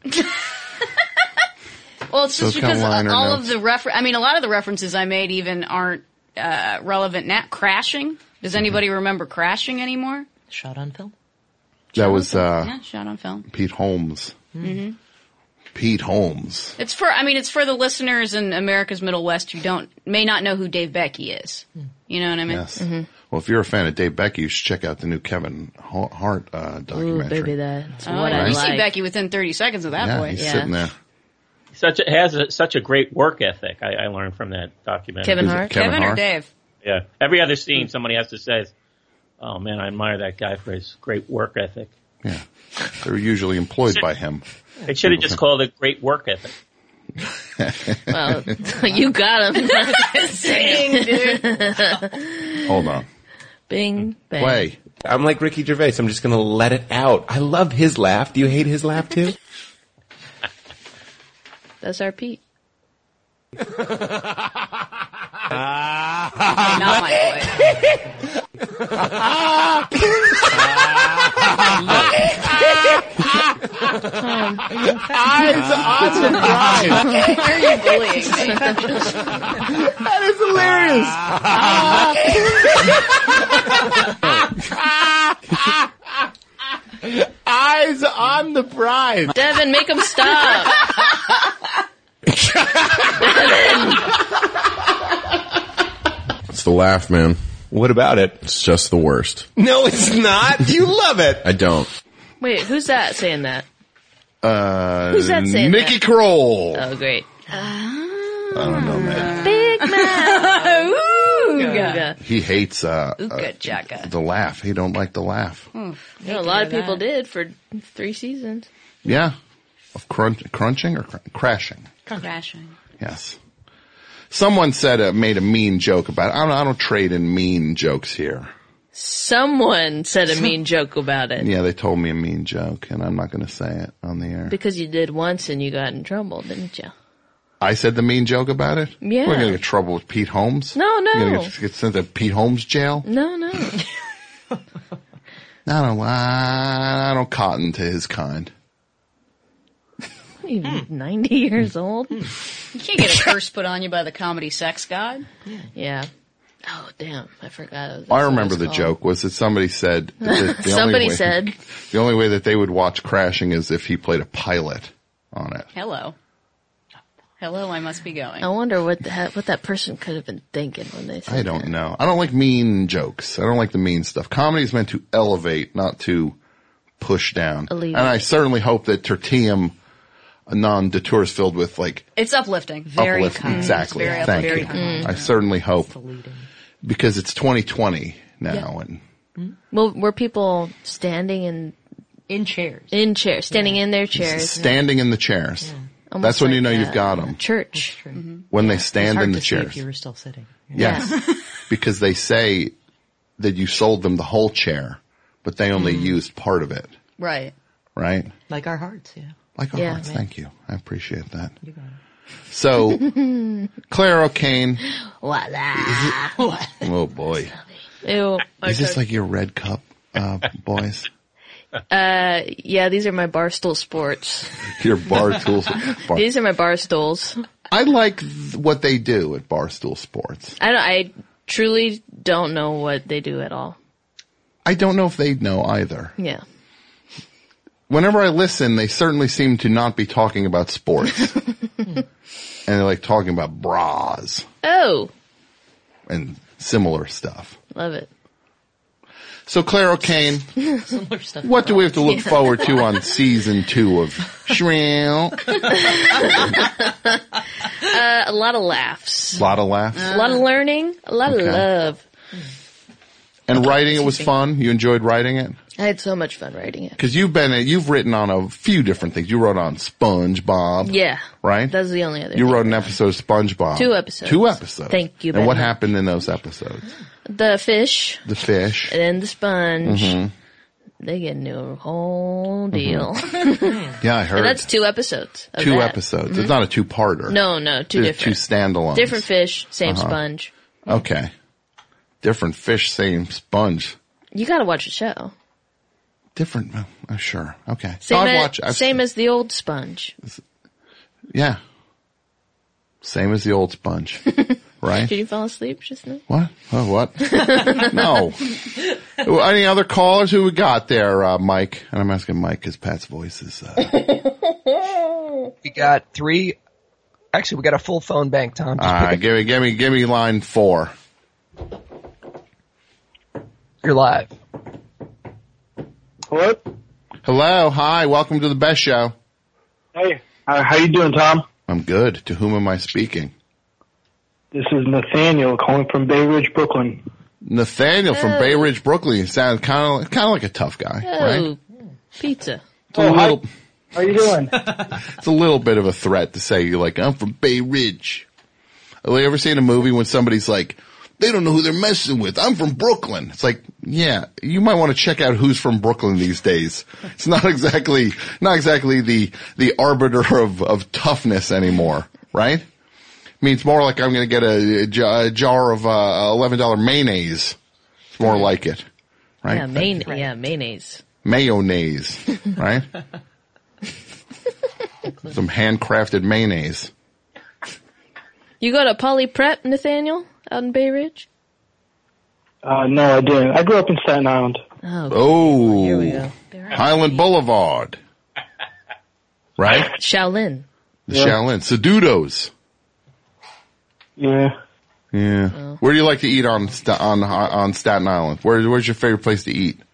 Well, it's just because liner all notes. of the a lot of the references I made even aren't relevant now. Crashing. Does anybody remember Crashing anymore? Shot on film? That was Yeah, shot on film. Pete Holmes. Mm-hmm. Pete Holmes. It's for the listeners in America's Middle West who may not know who Dave Becky is. You know what I mean? Yes. Mm-hmm. Well, if you're a fan of Dave Becky, you should check out the new Kevin Hart documentary. Ooh, baby, that's Oh, what I you like. see Becky within 30 seconds of that Yeah, boy. he's sitting there. Such a great work ethic. I learned from that documentary. Kevin Hart? Kevin or Dave? Yeah. Every other scene, somebody has to say, "Oh man, I admire that guy for his great work ethic." Yeah, they're usually employed by him. They should have just called it great work ethic. Well, you got him. Sing, dude. Hold on. Bing, bang. Play. I'm like Ricky Gervais. I'm just going to let it out. I love his laugh. Do you hate his laugh too? That's our Pete. Not my Eyes on the prize. Why are you bullying me? That is hilarious. Eyes on the prize. Devin, make him stop. It's the laugh, man. What about it? It's just the worst. No, it's not. You love it. I don't. Wait, who's that saying that? Who's that saying Nikki that? Kroll. Oh, great. I don't know, man. Big man. Ooga. He hates Ooga chaka. the laugh. He don't like the laugh. You know, a lot of people did for 3 seasons. Yeah. Of crunching or crashing? Crashing. Yes. Someone made a mean joke about it. I don't trade in mean jokes here. Someone said a mean joke about it. Yeah, they told me a mean joke, and I'm not going to say it on the air. Because you did once and you got in trouble, didn't you? I said the mean joke about it? Yeah. We're going to get in trouble with Pete Holmes? No. You're going to get sent to Pete Holmes jail? No. I don't cotton to his kind. Even 90 years old? You can't get a curse put on you by the comedy sex god. Yeah. Oh, damn. I forgot. I remember the joke was that somebody said that the only way that they would watch Crashing is if he played a pilot on it. Hello, I must be going. I wonder what that person could have been thinking when they said I don't know. I don't like mean jokes. I don't like the mean stuff. Comedy is meant to elevate, not to push down. Alleviate. And I certainly hope that Tertium non-detour is filled with like It's uplifting. uplifting. Exactly. It's very Thank you. uplifting. I certainly hope because it's 2020 now, and Well, were people standing in chairs? Standing in their chairs. standing in the chairs. Almost That's when you like know a you've got them. Church. When they stand in the It's hard to see chairs. if you were still sitting. Yes, because they say that you sold them the whole chair, but they only used part of it. Right. Right? Like our hearts, yeah. Like our Yeah. hearts. Thank you. I appreciate that. You got it. So, Claire O'Kane. Voila. Oh boy. Ew. Is this like your red cup, boys? Yeah, these are my Barstool Sports. Your bar tools? These are my bar stools. I like what they do at Barstool Sports. I truly don't know what they do at all. I don't know if they know either. Yeah. Whenever I listen, they certainly seem to not be talking about sports. And they're like talking about bras Oh, and similar stuff. love it. So Claire O'Kane, Similar stuff. what do we have to look forward to on season 2 of Shrill? A lot of laughs. A lot of laughs. A lot of learning. A lot Okay. of love. And writing it was fun? You enjoyed writing it? I had so much fun writing it. Because you've written on a few different things. You wrote on SpongeBob. Yeah. Right? That's the only other You thing. wrote an episode of SpongeBob. 2 episodes. 2 episodes. Thank you And very what much. happened in those episodes? The fish The fish. and then the sponge. Mhm. They get into a whole deal. Yeah, I heard. And that's 2 episodes. of 2 that. episodes. Mhm. It's not a 2-parter. No, 2 There's different. 2 standalones. Different fish, same Uh-huh. sponge. Okay. Different fish, same sponge. You gotta watch the show. Different. Sure. Okay. Same, I'd as, watch. same as the old sponge. Yeah. Same as the old sponge. Right? Did you fall asleep just now? What? Oh, what? No. Any other callers who we got there, Mike? And I'm asking Mike because Pat's voice is. We got 3. Actually, we got a full phone bank, Tom. Just pick it. Give me line 4. You're live. Hello? Hello. Hi. Welcome to the Best Show. Hey, how you doing, Tom? I'm good. To whom am I speaking? This is Nathaniel calling from Bay Ridge, Brooklyn. Nathaniel from Bay Ridge, Brooklyn. You sound kind of like a tough guy, right? Oh, pizza. It's a little, How you doing? it's a little bit of a threat to say you're like, I'm from Bay Ridge. Have you ever seen a movie when somebody's like, they don't know who they're messing with. I'm from Brooklyn. It's like, yeah, you might want to check out who's from Brooklyn these days. It's not exactly the arbiter of toughness anymore, right? I mean, it's more like I'm going to get a jar of $11 mayonnaise. It's more like it, right? Yeah, mayonnaise. Mayonnaise, right? Some handcrafted mayonnaise. You go to Poly Prep, Nathaniel, out in Bay Ridge? No, I didn't. I grew up in Staten Island. Oh, here we go. Highland Boulevard, right? Shaolin. The Shaolin, Sedutos. Yeah. Yeah. Oh. Where do you like to eat on Staten Island? Where's your favorite place to eat?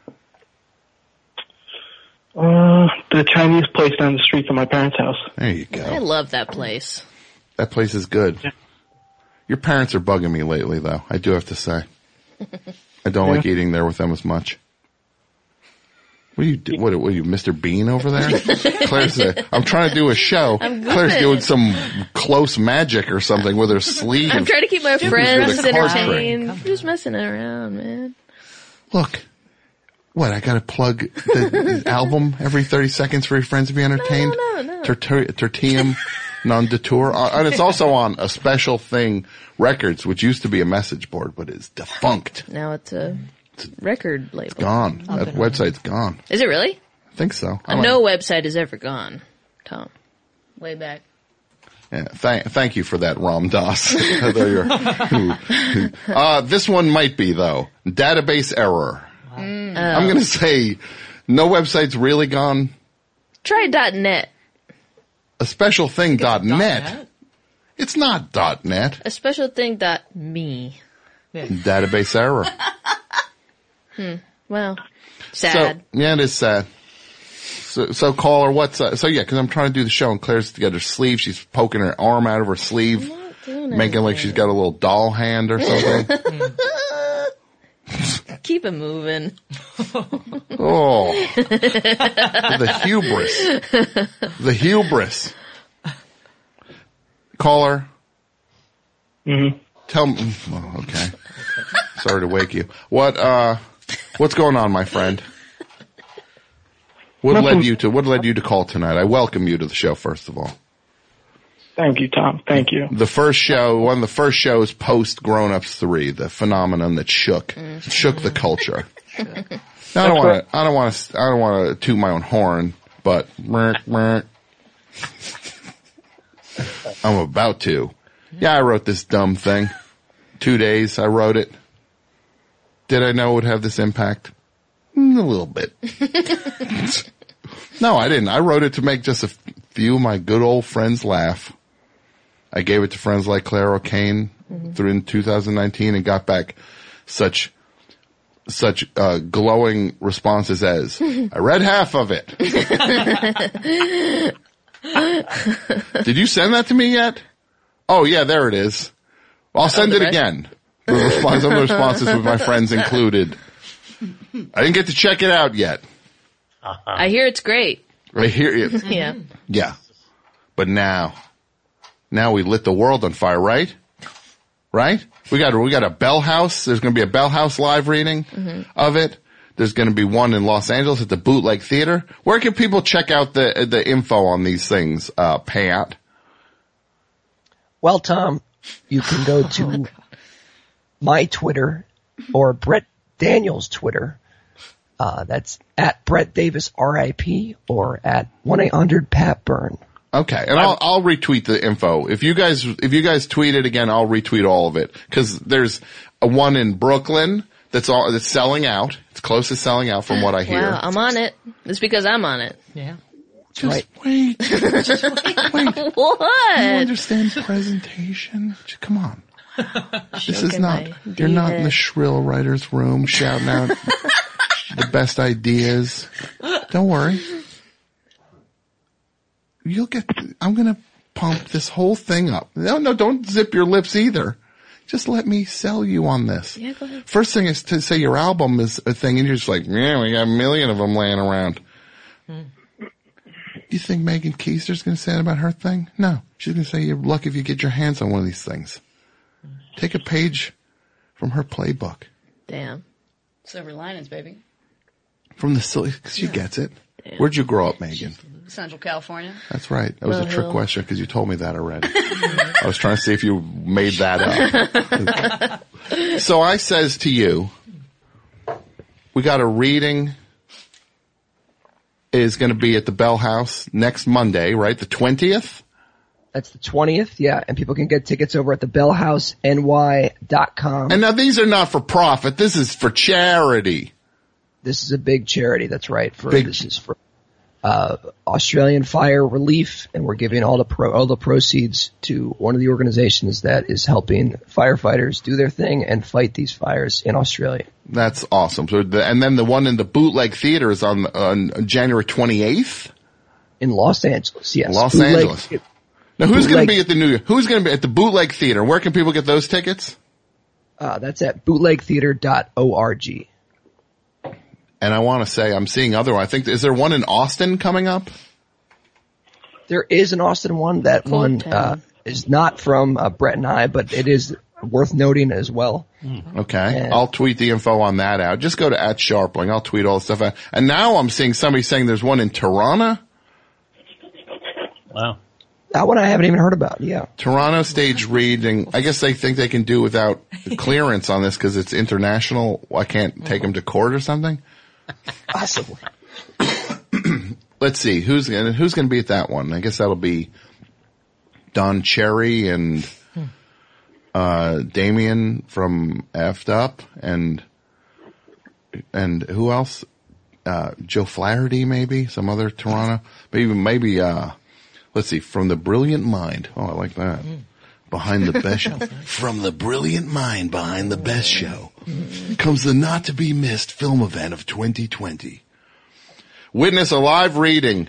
The Chinese place down the street from my parents' house. There you go. I love that place. That place is good. Your parents are bugging me lately, though. I do have to say. I don't like eating there with them as much. What are you, what are you, Mr. Bean over there? Claire's I'm trying to do a show. Claire's doing some close magic or something with her sleeve. I'm trying to keep my With friends a card trick. entertained. I'm just messing around, man. Look. What, I gotta plug the album every 30 seconds for your friends to be entertained? No. Tertium non-detour. And it's also on A Special Thing Records, which used to be a message board, but is defunct. Now it's a record label. Gone. That website's gone. Is it really? I think so. No website is ever gone, Tom. Way back. Yeah, thank you for that, Ram Dass. This one might be, though. Database error. I'm going to say no website's really gone. Try .net. A special thing .net. It's not .net. A special thing .me. Database error. Well, sad. So, yeah, it is sad. So caller, what's so yeah? Because I'm trying to do the show, and Claire's got her sleeve. She's poking her arm out of her sleeve, making like she's got a little doll hand or something. Keep it moving. Oh, the hubris. Caller. Mm-hmm. Tell me. Oh, okay. Sorry to wake you. What's going on, my friend? What led you to call tonight? I welcome you to the show, first of all. Thank you, Tom. Thank you. The first show, one of the first shows post Grown Ups 3, the phenomenon that shook the culture. Now, I don't want to toot my own horn, but I'm about to. Yeah, I wrote this dumb thing. 2 days I wrote it. Did I know it would have this impact? A little bit. No, I didn't. I wrote it to make just a few of my good old friends laugh. I gave it to friends like Claire O'Kane through in 2019 and got back such glowing responses as, I read half of it. Did you send that to me yet? Oh yeah, there it is. I'll send it again. Some of the responses with my friends included. I didn't get to check it out yet. I hear it's great. I hear it. Yeah. Yeah. But now we lit the world on fire, right? Right? We got a Bell House. There's going to be a Bell House live reading of it. There's going to be one in Los Angeles at the Bootleg Theater. Where can people check out the info on these things, Pat? Well, Tom, you can go to my Twitter or Brett Daniels' Twitter. That's at Brett Davis RIP or at 1-800-PAT-BURN. Okay, and I'll retweet the info. If you guys tweet it again, I'll retweet all of it. Cause there's a one in Brooklyn that's selling out. It's close to selling out from what I hear. Wow, I'm on it. It's because I'm on it. Yeah. Just wait. Just wait. What? You understand presentation? Come on. This is not, you're not in the shrill writer's room shouting out the best ideas. Don't worry. I'm gonna pump this whole thing up. No, don't zip your lips either. Just let me sell you on this. Yeah, go ahead. First thing is to say your album is a thing and you're just like, yeah, we got a million of them laying around. You think Megan Keister's gonna say that about her thing? No. She's gonna say you're lucky if you get your hands on one of these things. Take a page from her playbook. Damn. Silver linings, baby. From the silly, cause she gets it. Damn. Where'd you grow up, Megan? Central California. That's right. That was a trick question because you told me that already. I was trying to see if you made that up. So I says to you, we got a reading is going to be at the Bell House next Monday, right? The 20th? That's the 20th, yeah. And people can get tickets over at thebellhouseny.com. And now these are not for profit. This is for charity. This is a big charity. That's right. This is for Australian Fire Relief, and we're giving all the proceeds to one of the organizations that is helping firefighters do their thing and fight these fires in Australia. That's awesome. So, and then the one in the Bootleg Theater is on January 28th in Los Angeles. Yes, Los Angeles. Now, who's going to be at who's going to be at the Bootleg Theater? Where can people get those tickets? That's at bootlegtheater.org. And I want to say I'm seeing other. I think is there one in Austin coming up? There is an Austin one. That one is not from Brett and I, but it is worth noting as well. Okay, and I'll tweet the info on that out. Just go to @Sharpling. I'll tweet all the stuff out. And now I'm seeing somebody saying there's one in Toronto. Wow. That one I haven't even heard about. Yeah. Toronto stage reading. I guess they think they can do without clearance on this because it's international. I can't take them to court or something. Possibly. Let's see who's gonna be at that one. I guess that'll be Don Cherry and Damien from Effed Up and who else? Joe Flaherty, maybe some other Toronto. Maybe. Let's see, From the Brilliant Mind. Oh, I like that. Behind the Best Show. From the Brilliant Mind Behind the Best Show comes the not-to-be-missed film event of 2020. Witness a live reading.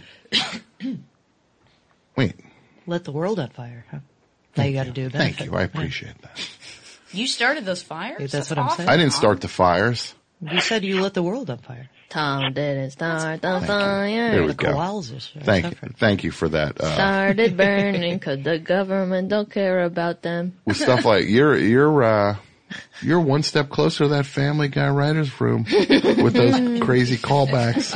Wait. Let the world on fire. Huh? Now you got to do a benefit. Thank you. I appreciate that. You started those fires? That's what I'm saying. I didn't start the fires. You said you lit the world on fire. Tom didn't start the fire. There we The go. koalas are Thank you for that. Started burning because the government don't care about them. With stuff like you're one step closer to that Family Guy writer's room with those crazy callbacks.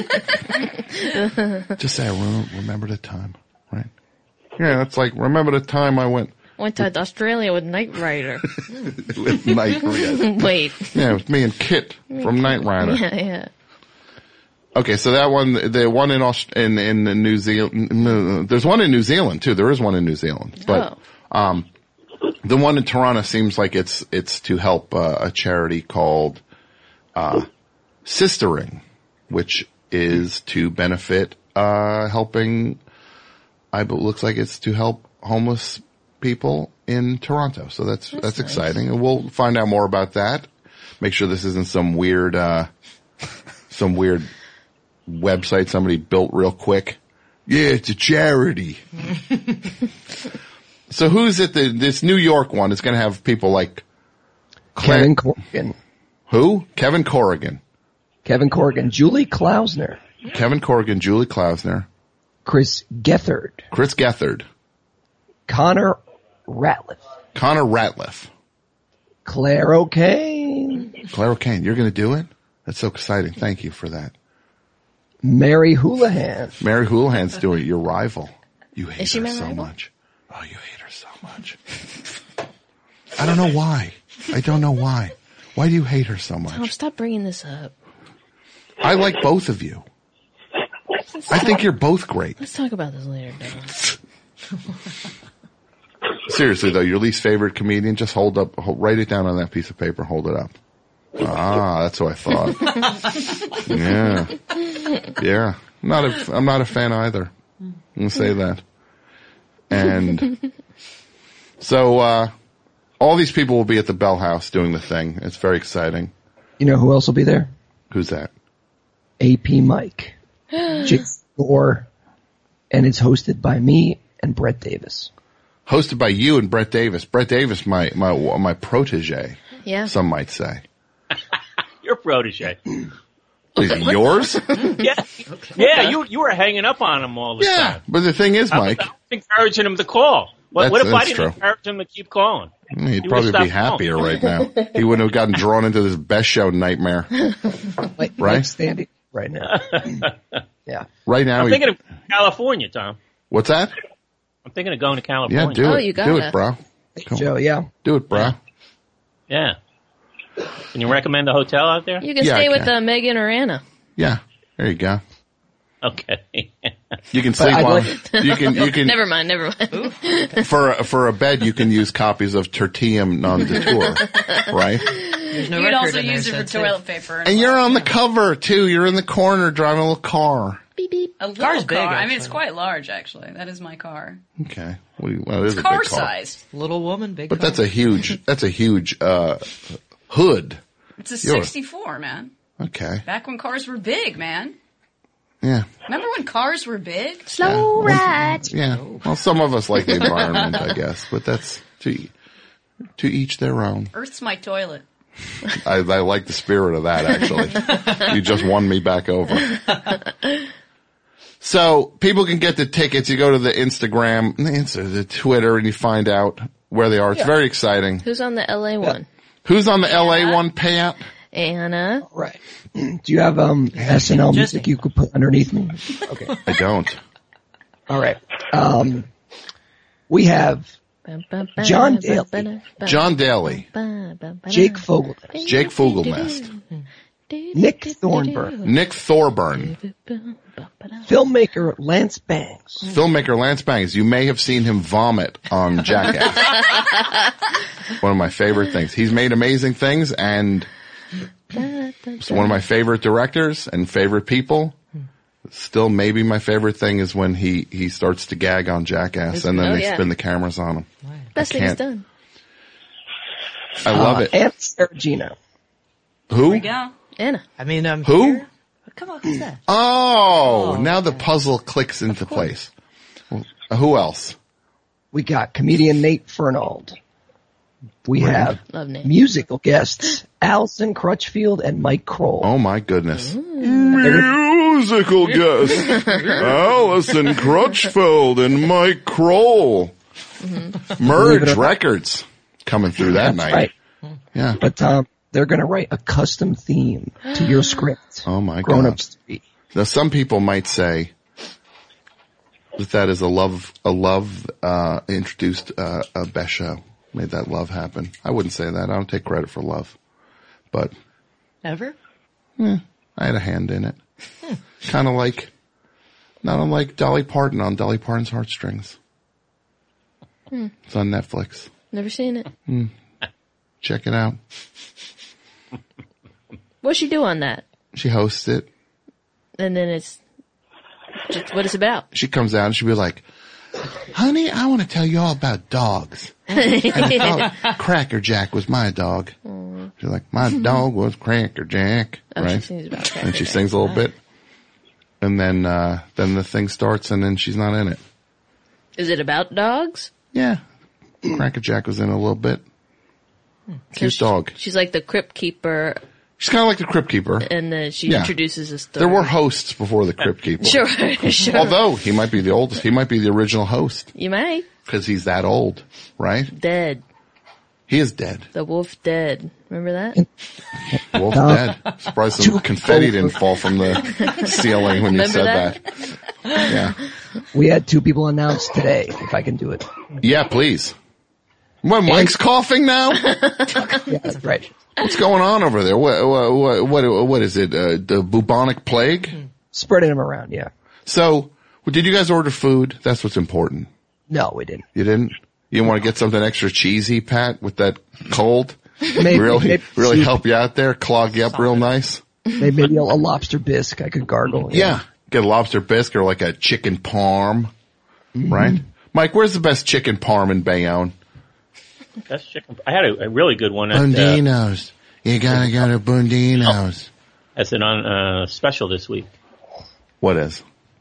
Just say, remember the time, right? Yeah, it's like, remember the time I went to Australia with Knight Rider. with Knight Rider. Wait. Yeah, it was me and Kit from Knight Rider. Yeah. Okay, so that one, the one in New Zealand, there's one in New Zealand too. There is one in New Zealand, but the one in Toronto seems like it's to help a charity called Sistering, which is to benefit helping. Looks like it's to help homeless people in Toronto. So that's nice. Exciting, and we'll find out more about that. Make sure this isn't some weird website somebody built real quick. Yeah, it's a charity. So who's at this New York one? It's going to have people like Kevin Corrigan. Who? Kevin Corrigan. Kevin Corrigan. Julie Klausner. Kevin Corrigan, Julie Klausner. Chris Gethard. Connor Ratliff. Claire O'Kane. You're going to do it? That's so exciting. Thank you for that. Mary Houlihan. Mary Houlihan's doing it. Your rival. You hate her so rival? much. Oh, you hate her so much. I don't know why. Why do you hate her so much? Tom, stop bringing this up. I like both of you. I think you're both great. Let's talk about this later, Don. Seriously though, your least favorite comedian, just write it down on that piece of paper, hold it up. Ah, that's what I thought. Yeah. I'm not a fan either. I'm gonna say that. And so all these people will be at the Bell House doing the thing. It's very exciting. You know who else will be there? Who's that? AP Mike. Jake Thor. And it's hosted by me and Brett Davis. Hosted by you and Brett Davis. Brett Davis, my protege. Yeah. Some might say. Your protege. Is he yours? Yeah. Yeah, you were hanging up on him all the time. Yeah, but the thing is, Mike. I was encouraging him to call. What if I didn't encourage him to keep calling? He'd probably be happier right now. He wouldn't have gotten drawn into this best show nightmare. Right? Standing right now. Yeah. Right now. I'm thinking of California, Tom. What's that? I'm thinking of going to California. Yeah, do it. You gotta. Do it, bro. Joe, yeah. Do it, bro. Yeah. Can you recommend a hotel out there? You can stay with Megan or Anna. Yeah. There you go. Okay. You can sleep on. You can. Never mind. For a bed, you can use copies of Tertium Non Detour, right? You could also use it for toilet paper. And you're on the cover too. You're in the corner driving a little car. Beep beep. A little car's big. I mean, it's quite large actually. That is my car. Okay. Well, it is it's a car big car. size. Little woman, big. But car. that's a huge hood. It's a 64, man. Okay. Back when cars were big, man. Yeah. Remember when cars were big? Slow rides. Yeah. Well, some of us like the environment, I guess, but that's to each their own. Earth's my toilet. I like the spirit of that, actually. You just won me back over. So people can get the tickets. You go to the Instagram, the Twitter, and you find out where they are. It's very exciting. Who's on the LA one? Who's on the LA one, Pat? Anna. Right. Do you have SNL music you could put underneath me? Okay. I don't. All right. We have John Daly. John Daly. Jake Fogelnest. Jake Fogelnest. Nick Thorburn. Nick Thorburn. Filmmaker Lance Bangs. Filmmaker Lance Bangs. You may have seen him vomit on Jackass. One of my favorite things. He's made amazing things, and it's one of my favorite directors and favorite people. Still, maybe my favorite thing is when he starts to gag on Jackass, and then they spin the cameras on him. Best thing he's done. I love it. Anna Saragino. Who? There we go. Anna. I mean, who? Here. Come on, who's that? Oh, now the puzzle clicks into place. Who else? We got comedian Nate Fernald. We have musical guests Allison Crutchfield and Mike Kroll. Oh my goodness. Musical guests Allison Crutchfield and Mike Kroll. Merge Records coming through that night. Right. Yeah. But they're going to write a custom theme to your script. Oh my God. Grown-ups. Now some people might say that is a love introduced a best show. Made that love happen. I wouldn't say that. I don't take credit for love. But ever? I had a hand in it. Kind of like, not unlike Dolly Parton on Dolly Parton's Heartstrings. It's on Netflix. Never seen it. Check it out. What's she do on that? She hosts it. And then it's just what it's about. She comes out and she'll be like, honey, I want to tell you all about dogs. And I thought Cracker Jack was my dog. She's like, my dog was Cracker Jack. Right? She sings about Cracker and she Jack. sings a little bit. And then the thing starts and then she's not in it. Is it about dogs? Yeah. Cracker Jack was in a little bit. Cute dog. She's like the crypt keeper. She's kind of like the Crypt Keeper. And then she introduces a story. There were hosts before the Crypt Keeper. Sure. Although he might be the oldest. He might be the original host. You might. Because he's that old, right? Dead. He is dead. The wolf dead. Remember that? Wolf dead. Surprised some confetti didn't fall from the ceiling when you Remember said that. Yeah. We had 2 people announced today, if I can do it. Yeah, please. What, Mike's coughing now? Yeah, that's right. What's going on over there? What is it? The bubonic plague? Spreading them around, yeah. So, did you guys order food? That's what's important. No, we didn't. You didn't? You didn't want to get something extra cheesy, Pat, with that cold? Maybe, really help you out there? Clog you up real nice? Maybe a lobster bisque I could gargle. Yeah. Get a lobster bisque or like a chicken parm. Right? Mike, where's the best chicken parm in Bayonne? Best chicken. I had a really good one at Bundino's. You gotta go to Bundino's. That's it on special this week. What is?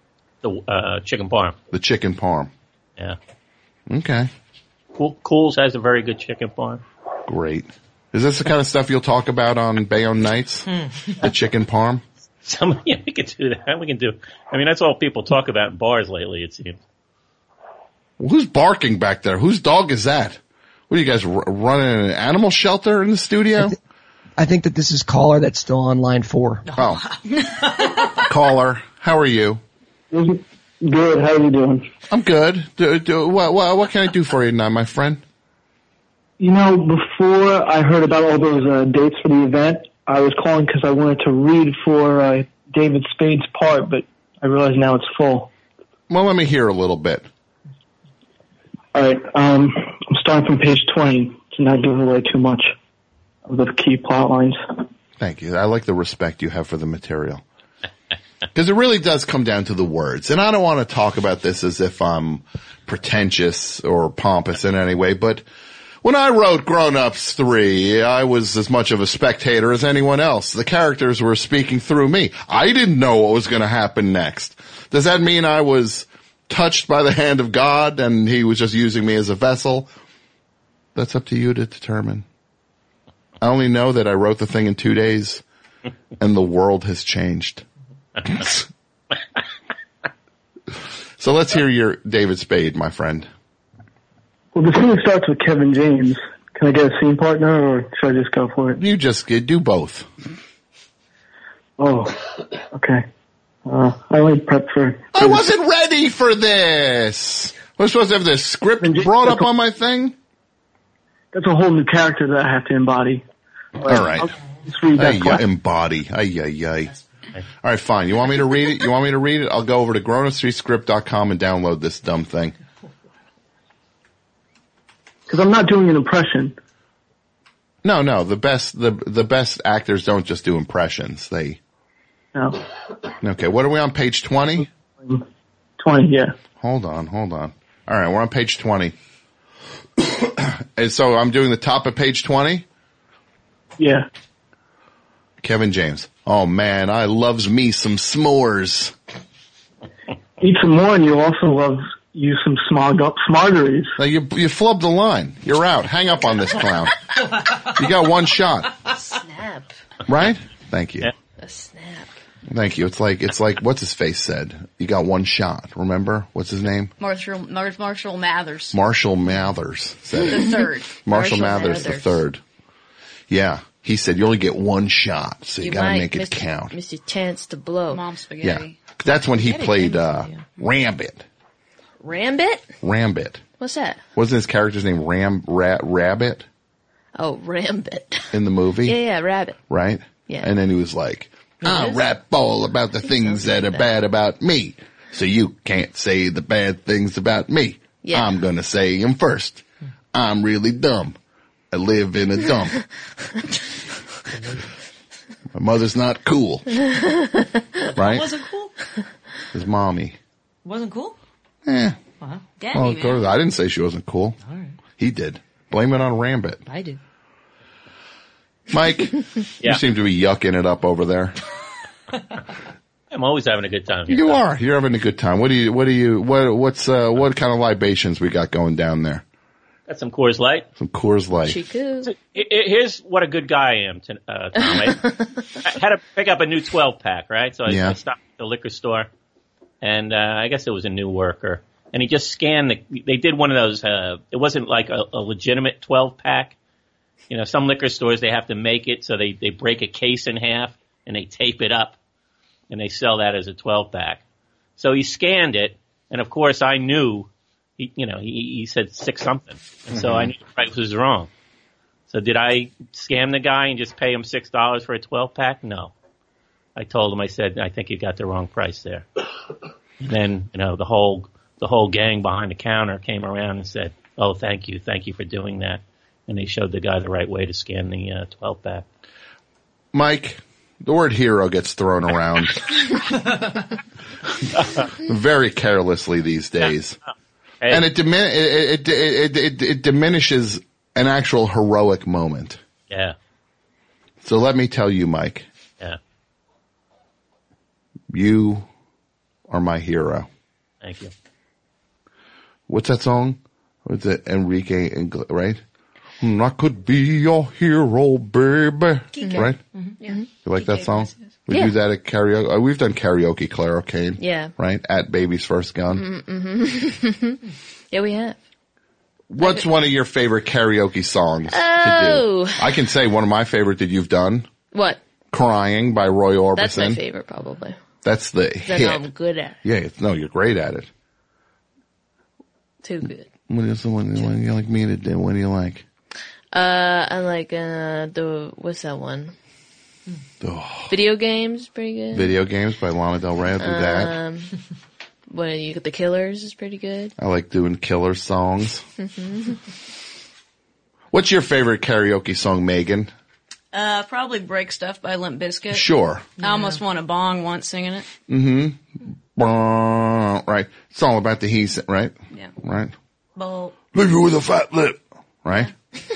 The chicken parm. The chicken parm. Yeah. Okay. Cool's has a very good chicken parm. Great. Is this the kind of stuff you'll talk about on Bayonne Nights? The chicken parm? Yeah, we could do that. We can do. I mean, that's all people talk about in bars lately, it seems. Well, who's barking back there? Whose dog is that? What are you guys running an animal shelter in the studio? I think that this is Caller that's still on line 4. Oh. Caller, how are you? Good. How are you doing? I'm good. What can I do for you now, my friend? You know, before I heard about all those dates for the event, I was calling because I wanted to read for David Spade's part, but I realize now it's full. Well, let me hear a little bit. All right. I'm starting from page 20 to not give away too much of the key plot lines. Thank you. I like the respect you have for the material. Because it really does come down to the words. And I don't want to talk about this as if I'm pretentious or pompous in any way, but when I wrote Grown Ups 3, I was as much of a spectator as anyone else. The characters were speaking through me. I didn't know what was going to happen next. Does that mean I was touched by the hand of God and he was just using me as a vessel? That's up to you to determine. I only know that I wrote the thing in 2 days and the world has changed. So let's hear your David Spade, my friend. Well, the scene starts with Kevin James. Can I get a scene partner, or should I just go for it? You just do both. Oh, okay. I only prepped for... I wasn't ready for this! We're supposed to have this script brought up on my thing? That's a whole new character that I have to embody. All right. Just read that embody. Ay. All right, fine. You want me to read it? I'll go over to grownupstreetscript.com and download this dumb thing. Because I'm not doing an impression. No. The best actors don't just do impressions. No. Okay, what are we on, page 20? 20, yeah. Hold on. All right, we're on page 20. And so I'm doing the top of page 20? Yeah. Kevin James. Oh man, I loves me some s'mores. Eat some more, and you also love use some smarteries. Now you flubbed the line. You're out. Hang up on this clown. You got one shot. Snap. Right? Thank you. A snap. Thank you. It's like what's his face said. You got one shot. Remember? What's his name? Marshall Mathers. Marshall Mathers said The third. Marshall Mathers the third. Yeah. He said you only get one shot, so you gotta make it count. Miss your chance to blow. Mom spaghetti. Yeah. That's when he played Rambit. Rambit? What's that? Wasn't his character's name Rabbit? Oh, Rambit. In the movie? Yeah, Rabbit. Right? Yeah. And then he was like, I rap all about the things that are bad about me. So you can't say the bad things about me. Yeah. I'm gonna say them first. I'm really dumb. I live in a dump. My mother's not cool. Right? Wasn't cool? His mommy. Wasn't cool? Eh. Wow. Daddy, Well, of course, I didn't say she wasn't cool. All right. He did. Blame it on Rambit. I do. Mike, you seem to be yucking it up over there. I'm always having a good time. You are. You're having a good time. What kind of libations we got going down there? Got some Coors Light. Some Coors Light. So, here's what a good guy I am, Tom. I had to pick up a new 12-pack, right? So I stopped at the liquor store, and I guess it was a new worker. And he just scanned they did one of those, it wasn't like a legitimate 12-pack. You know, some liquor stores, they have to make it, so they break a case in half, and they tape it up, and they sell that as a 12-pack. So he scanned it, and of course I knew, he said 6 something. And so I knew the price was wrong. So did I scam the guy and just pay him $6 for a 12-pack? No. I told him, I said, I think you got the wrong price there. And then, the whole gang behind the counter came around and said, oh, thank you for doing that. And they showed the guy the right way to scan the 12-pack. Mike, the word hero gets thrown around very carelessly these days. Hey. And it diminishes an actual heroic moment. Yeah. So let me tell you, Mike. Yeah. You are my hero. Thank you. What's that song? What's it? Enrique, right? I could be your hero, baby. Kike. Right? Mm-hmm. Yeah. You like Kike that song? Iglesias. We do that at karaoke. We've done karaoke, Claire O'Kane. Yeah. Right? At Baby's First Gun. Mm-hmm. Yeah, we have. What's one of your favorite karaoke songs to do? I can say one of my favorite that you've done. What? Crying by Roy Orbison. That's my favorite, probably. That's the hit. I know I'm good at it. Yeah, you're great at it. Too good. What is the one you like me to do? What do you like? I like, what's that one? Video Games, pretty good. Video Games by Lana Del Rey, I'll do that. When you get The Killers is pretty good. I like doing killer songs. What's your favorite karaoke song, Megan? Probably Break Stuff by Limp Bizkit. Sure. I almost won a bong once singing it. Mm-hmm. Right. It's all about the he, right? Yeah. Right. Well, leave you with a fat lip. Right?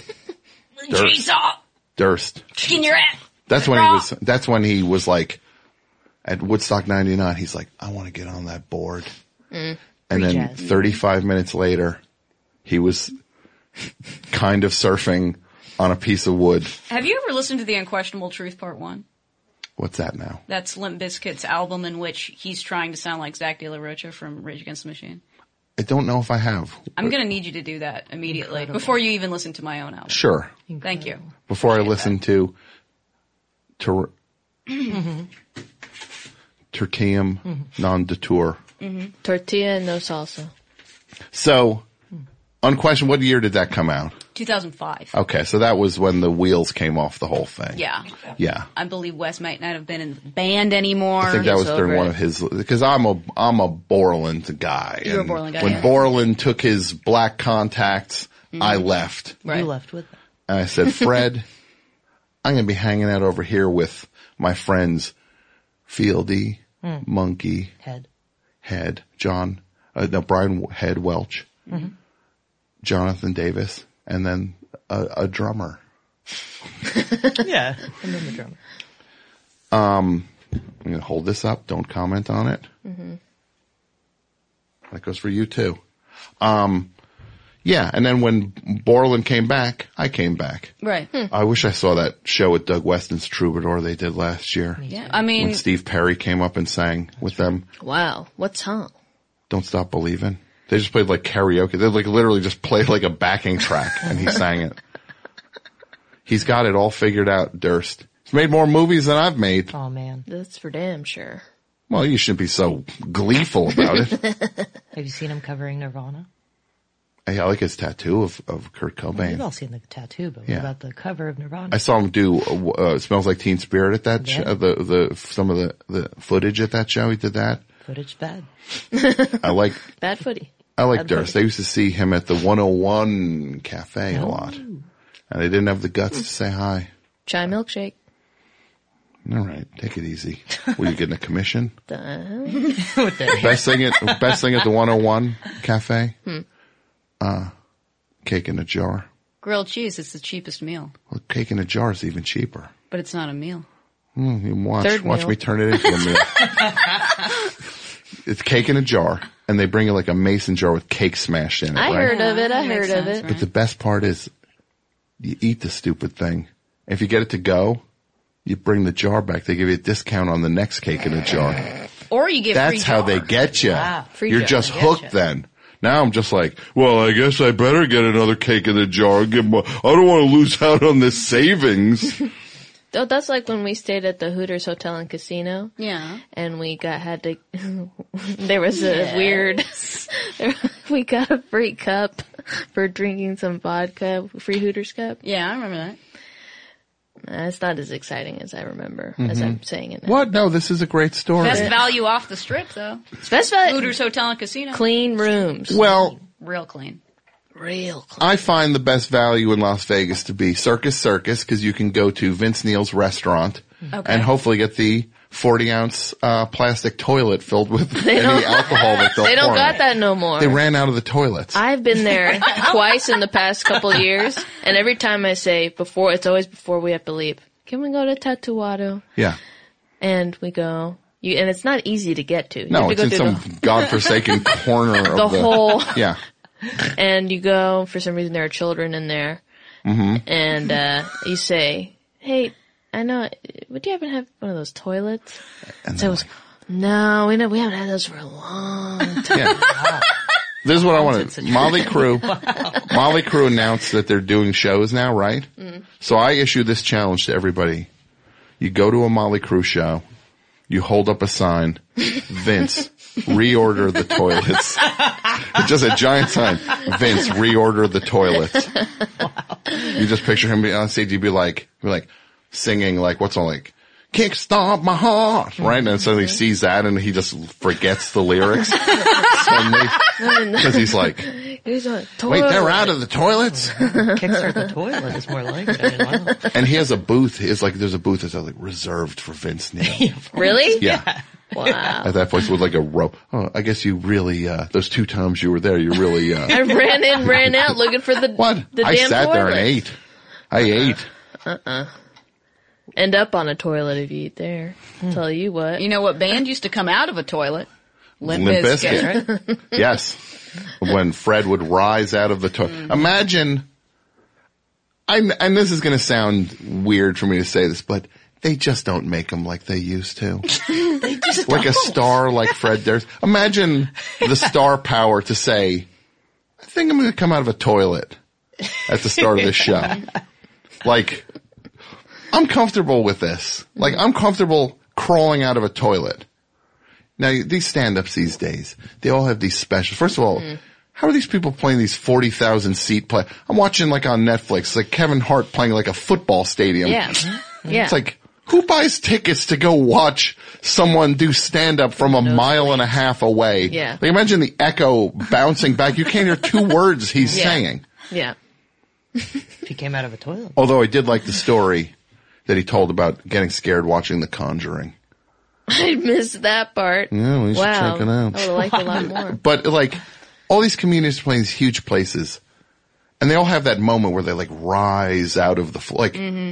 Durst. In your ass. That's when he was like, at Woodstock 99, he's like, I want to get on that board. And then 35 minutes later, he was kind of surfing on a piece of wood. Have you ever listened to The Unquestionable Truth Part 1? What's that now? That's Limp Bizkit's album in which he's trying to sound like Zach De La Rocha from Rage Against the Machine. I don't know if I have. I'm going to need you to do that immediately, before you even listen to my own album. Sure. Thank you. Before I listen to Tertium Non Detour. Tortilla, no salsa. So, Unquestioned, what year did that come out? 2005. Okay, so that was when the wheels came off the whole thing. Yeah. Yeah. I believe Wes might not have been in the band anymore. I think that was during one of his, because I'm a Borland guy. You're a Borland guy. When Borland took his black contacts, I left. Right. You left with them. And I said, Fred, I'm going to be hanging out over here with my friends Fieldy, Monkey, Head, John, Brian Head Welch, Jonathan Davis, and then a drummer. Yeah, and then the drummer. I'm going to hold this up. Don't comment on it. Mm-hmm. That goes for you too. Yeah, and then when Borland came back, I came back. Right. I wish I saw that show with Doug Weston's Troubadour they did last year. Yeah, I mean... When Steve Perry came up and sang with them. Wow, what song? Don't Stop Believin'. They just played like karaoke. They like literally just played like a backing track and he sang it. He's got it all figured out, Durst. He's made more movies than I've made. Oh, man. That's for damn sure. Well, you shouldn't be so gleeful about it. Have you seen him covering Nirvana? I like his tattoo of Kurt Cobain. Well, we've all seen the tattoo, but what about the cover of Nirvana? I saw him do Smells Like Teen Spirit at that show, some of the footage at that show. He did that. Footage bad. I like bad footy. I like Bad Durst. footy. I used to see him at the 101 Cafe a lot, and they didn't have the guts to say hi. Chai milkshake. All right, take it easy. Were you getting a commission? What the Best thing at the 101 Cafe. Cake in a jar. Grilled cheese is the cheapest meal. Well, cake in a jar is even cheaper. But it's not a meal. You watch Third meal. me turn it into a meal. It's cake in a jar, and they bring you like a mason jar with cake smashed in it. I right? heard of it. I Makes heard of sense, it. But the best part is, you eat the stupid thing. If you get it to go, you bring the jar back. They give you a discount on the next cake in a jar. Or you get free That's how jar. they get you. Wow, free You're jar. just They hooked getcha. then. Now I'm just like, well, I guess I better get another cake in the jar. I don't want to lose out on this savings. Oh, that's like when we stayed at the Hooters Hotel and Casino. Yeah. And we had to, there was a weird, we got a free cup for drinking some vodka, free Hooters cup. Yeah, I remember that. It's not as exciting as I remember, as I'm saying it now. What? No, this is a great story. Best value off the strip, though. Best value. Hooters Hotel and Casino. Clean rooms. Well, Real clean. Real clean. I find the best value in Las Vegas to be Circus because you can go to Vince Neil's restaurant and hopefully get the 40-ounce plastic toilet filled with any alcohol that they'll They don't pour in got it. that no more. They ran out of the toilets. I've been there twice in the past couple of years, and every time I say it's always before we have to leave. Can we go to Tatuado? Yeah. And we go. And it's not easy to get to. You No, have to it's go in through some godforsaken corner of the hole. Yeah. And you go, for some reason there are children in there. Mm-hmm. And you say, hey, I know, would you happen to have one of those toilets? And so it was, no, we haven't had those for a long time. Yeah. This is what I wanted. Molly Crew announced that they're doing shows now, right? Mm. So I issue this challenge to everybody. You go to a Molly Crew show, you hold up a sign, Vince, reorder the toilets. It's just a giant sign, Vince, reorder the toilets. Wow. You just picture him on stage, you'd be like singing like, what's all like, kickstart my heart, right? And then suddenly he sees that and he just forgets the lyrics. Because he's like, wait, they're out of the toilets? Kickstart the toilet is more like it. I mean, wow. And he has a booth. It's like, there's a booth that's like reserved for Vince Neil. Really? Yeah. Wow. At that place with like a rope. Oh, I guess you really, those 2 times you were there, you really, I ran in, ran out looking for the damn I sat toilet. there and ate. I ate. End up on a toilet if you eat there. Tell you what. You know what band used to come out of a toilet? Limp Limp Bizkit. Bizkit. Right? Yes. When Fred would rise out of the toilet. Imagine, and this is going to sound weird for me to say this, but they just don't make them like they used to. They just Like a don't. star like Fred Durst. Imagine the star power to say, I think I'm going to come out of a toilet at the start of this show. Like, I'm comfortable with this. Like, I'm comfortable crawling out of a toilet. Now, these stand-ups these days, they all have these specials. First of all, how are these people playing these 40,000 seat play? I'm watching like on Netflix, like Kevin Hart playing like a football stadium. Yeah. Yeah. It's like, who buys tickets to go watch someone do stand-up from a mile and a half away? Yeah. Like, imagine the echo bouncing back. You can't hear 2 words he's Yeah. saying. Yeah. If he came out of a toilet. Although I did like the story that he told about getting scared watching The Conjuring. I missed that part. Yeah, we should wow. check it out. I would have liked it a lot more. But like, all these comedians playing these huge places, and they all have that moment where they like rise out of the like.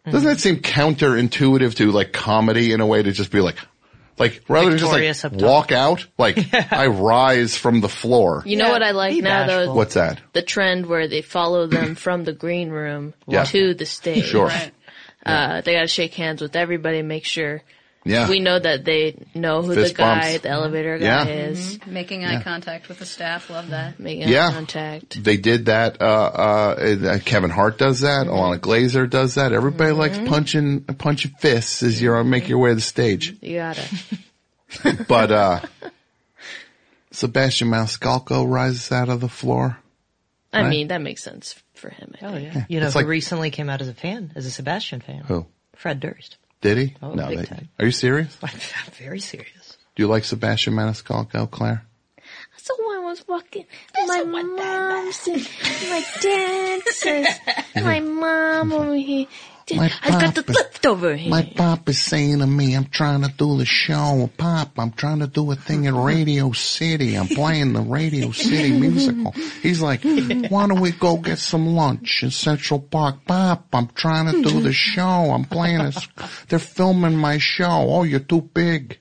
Doesn't that seem counterintuitive to like comedy in a way to just be like rather than just like walk out, like I rise from the floor. You know what I like now though? What's that? The trend where they follow them from the green room Yeah. to the stage. Sure. Right. They gotta shake hands with everybody, make sure Yeah. we know that they know who Fist the guy, bumps. the elevator guy Yeah. is. Making eye contact with the staff. Love that. Making Yeah. eye contact. They did that. Kevin Hart does that. Alana Glazer does that. Everybody likes punching fists as you're making your way to the stage. You gotta. But Sebastian Maniscalco rises out of the floor. I Right? mean, that makes sense for him. I think. Yeah. You know It's who like- recently came out as a fan, as a Sebastian fan? Who? Fred Durst. Did he? Oh, no. big time. Are you serious? I'm very serious. Do you like Sebastian Maniscalco, Claire? So I was walking, my mom said, my dad says, my mom over here, I've got the leftover here. My pop is saying to me, I'm trying to do the show. Pop, I'm trying to do a thing in Radio City. I'm playing the Radio City musical. He's like, why don't we go get some lunch in Central Park? Pop, I'm trying to do the show. I'm playing this. They're filming my show. Oh, you're too big.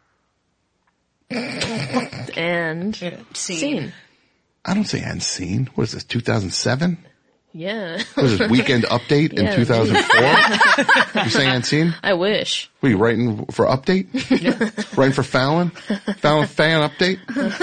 And scene. I don't say end scene. What is this, 2007? Yeah. What is this, Weekend Update in Yeah. 2004? You say end scene? I wish. What are you writing for Update? Writing for Fallon? Fallon fan Update?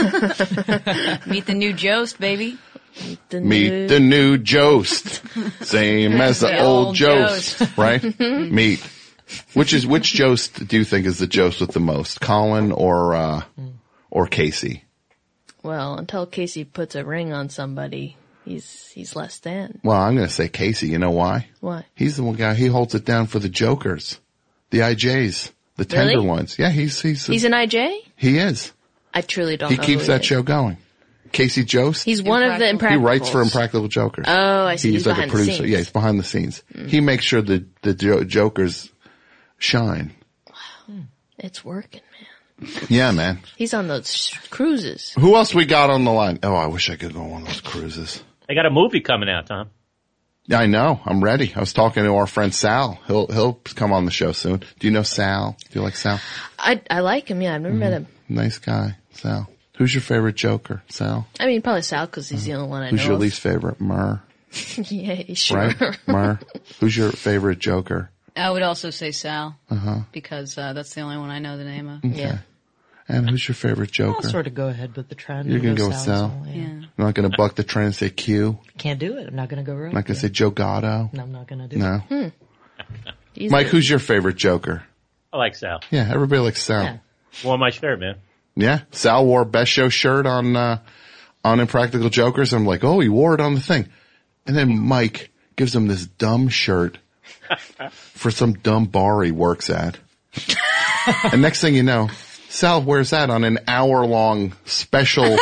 Meet the new Jost, baby. Meet the new Jost. Same as the old Jost. Right? Meet. Which Jost do you think is the Jost with the most? Colin or Casey? Well, until Casey puts a ring on somebody, he's less than. Well, I'm going to say Casey. You know why? Why? He's the one guy, he holds it down for the jokers. The IJs. The tender Really? ones. Yeah, he's He's an IJ? he is. I truly don't He know. keeps who that is. show going. Casey Jost. He's one of the Impracticals. He writes for Impractical Jokers. Oh, I see. He's like behind a producer. the scenes. Yeah, he's behind the scenes. He makes sure the jokers shine. It's working, man. Yeah, man. He's on those cruises. Who else we got on the line? Oh, I wish I could go on one of those cruises. They got a movie coming out, Tom. Yeah, I know. I'm ready. I was talking to our friend Sal. He'll come on the show soon. Do you know Sal? Do you like Sal? I like him, yeah. I've never met him. Nice guy, Sal. Who's your favorite joker, Sal? I mean, probably Sal, because he's the only one I Who's know your of. least favorite? Murr. Yeah, sure. Right? Murr. Who's your favorite joker? I would also say Sal. Uh-huh. Because that's the only one I know the name of. Okay. Yeah. And who's your favorite joker? I'll sort of go ahead with the trend. You're going to go with Sal's Sal? all, yeah. You're not going to buck the trend and say Q? Can't do it. I'm not going to go rogue. I'm not going to say Joe Gatto? No, I'm not going to do No. it. Mike, who's your favorite joker? I like Sal. Yeah, everybody likes Sal. Yeah. Wore my shirt, man. Yeah, Sal wore Best Show shirt on Impractical Jokers. I'm like, oh, he wore it on the thing. And then Mike gives him this dumb shirt for some dumb bar he works at. And next thing you know, Sal wears that on an hour-long special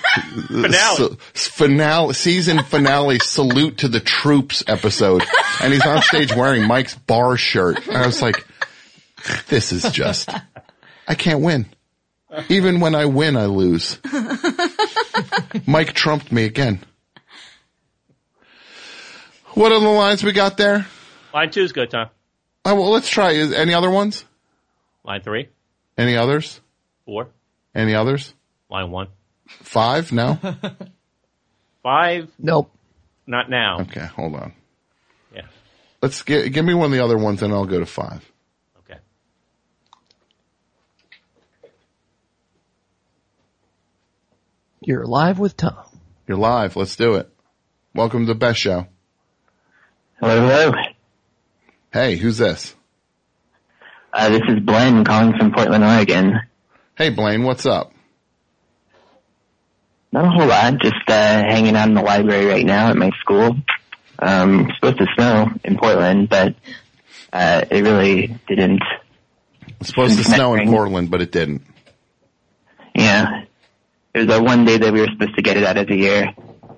season finale salute to the troops episode. And he's on stage wearing Mike's bar shirt. And I was like, this is just, I can't win. Even when I win, I lose. Mike trumped me again. What are the lines we got there? Line 2's good, Tom. Oh, well, let's try. Any other ones? Line 3. Any others? 4. Any others? Line 1. 5? No? 5? Nope. Not now. Okay, hold on. Yeah. Let's give me one of the other ones and I'll go to 5. Okay. You're live with Tom. You're live. Let's do it. Welcome to the Best Show. Hello. Hey, who's this? This is Blaine calling from Portland, Oregon. Hey, Blaine, what's up? Not a whole lot, just hanging out in the library right now at my school. It's supposed to snow in Portland, but it really didn't. It's supposed to snow in Portland, but it didn't. Yeah. It was the one day that we were supposed to get it out of the year.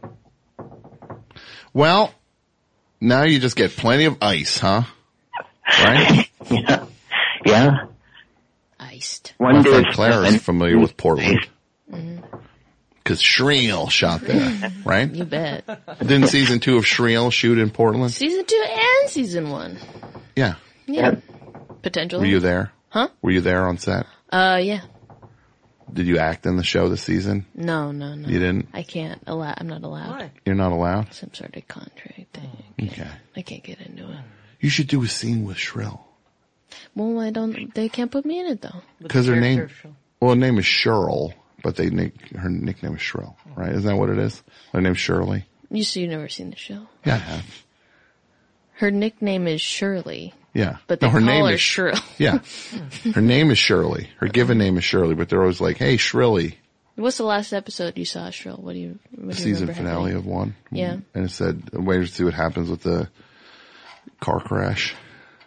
Well, now you just get plenty of ice, huh? Right? Yeah. Yeah. Iced. My friend Claire is familiar with Portland. Because Shriel shot there, right? You bet. Didn't season 2 of Shriel shoot in Portland? Season 2 and season 1. Yeah. Yeah. Potentially. Were you there? Huh? Were you there on set? Yeah. Did you act in the show this season? No. You didn't? I can't allow. I'm not allowed. Why? You're not allowed? Some sort of contract thing. Okay. I can't get into it. You should do a scene with Shrill. Well, they can't put me in it though. Because her name is Cheryl, but her nickname is Shrill, right? Isn't that what it is? Her name's Shirley. You've never seen the show? Yeah, I have. Her nickname is Shirley. Yeah. But they her call name her is Shrill. Yeah. Her name is Shirley. Her given name is Shirley, but they're always like, hey, Shrilly. What's the last episode you saw, Shrill? What do you Season remember finale happening? of one. Yeah. And it said, wait to see what happens with the car crash.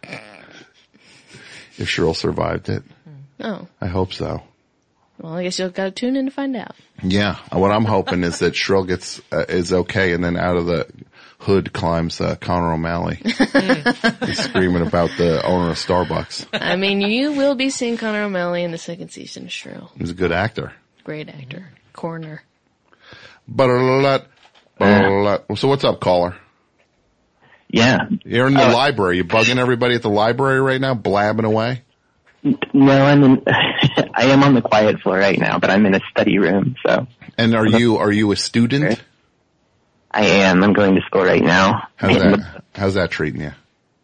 If Shrill survived it. Oh. I hope so. Well, I guess you'll gotta tune in to find out. Yeah. What I'm hoping is that Shrill is okay, and then out of the hood climbs Conor O'Malley. He's screaming about the owner of Starbucks. I mean, you will be seeing Conor O'Malley in the second season of Shrill. He's a good actor. Great actor. Corner. So what's up, caller? Yeah. You're in the library. You bugging everybody at the library right now, blabbing away? No, I am on the quiet floor right now, but I'm in a study room, so. And are you a student? I am. I'm going to school right now. How's that treating you?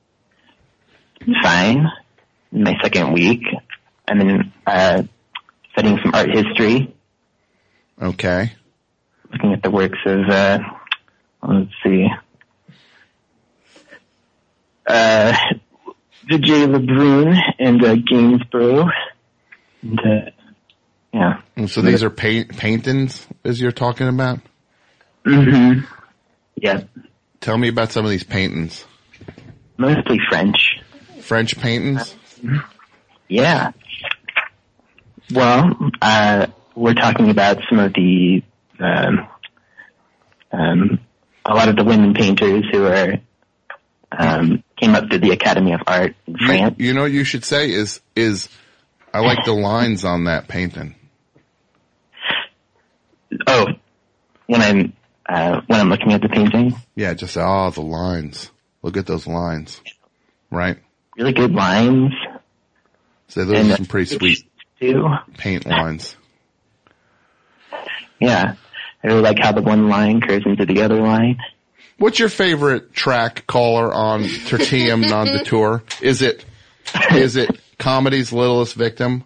Fine. In my second week. I'm in, studying some art history. Okay. Looking at the works of, let's see. Vijay Lebrun and Gainsborough. And, yeah. And so these are paintings, as you're talking about? Mm-hmm. Yeah. Tell me about some of these paintings. Mostly French. French paintings? Yeah. Well, we're talking about some of the, a lot of the women painters who are, came up through the Academy of Art in France. You know what you should say is I like the lines on that painting. Oh, when I'm looking at the painting? Yeah, just say, the lines. Look at those lines. Right? Really good lines. So those are some pretty sweet paint lines. Yeah. I really like how the one line curves into the other line. What's your favorite track, caller, on Tertium Non Detour? Is it Comedy's Littlest Victim?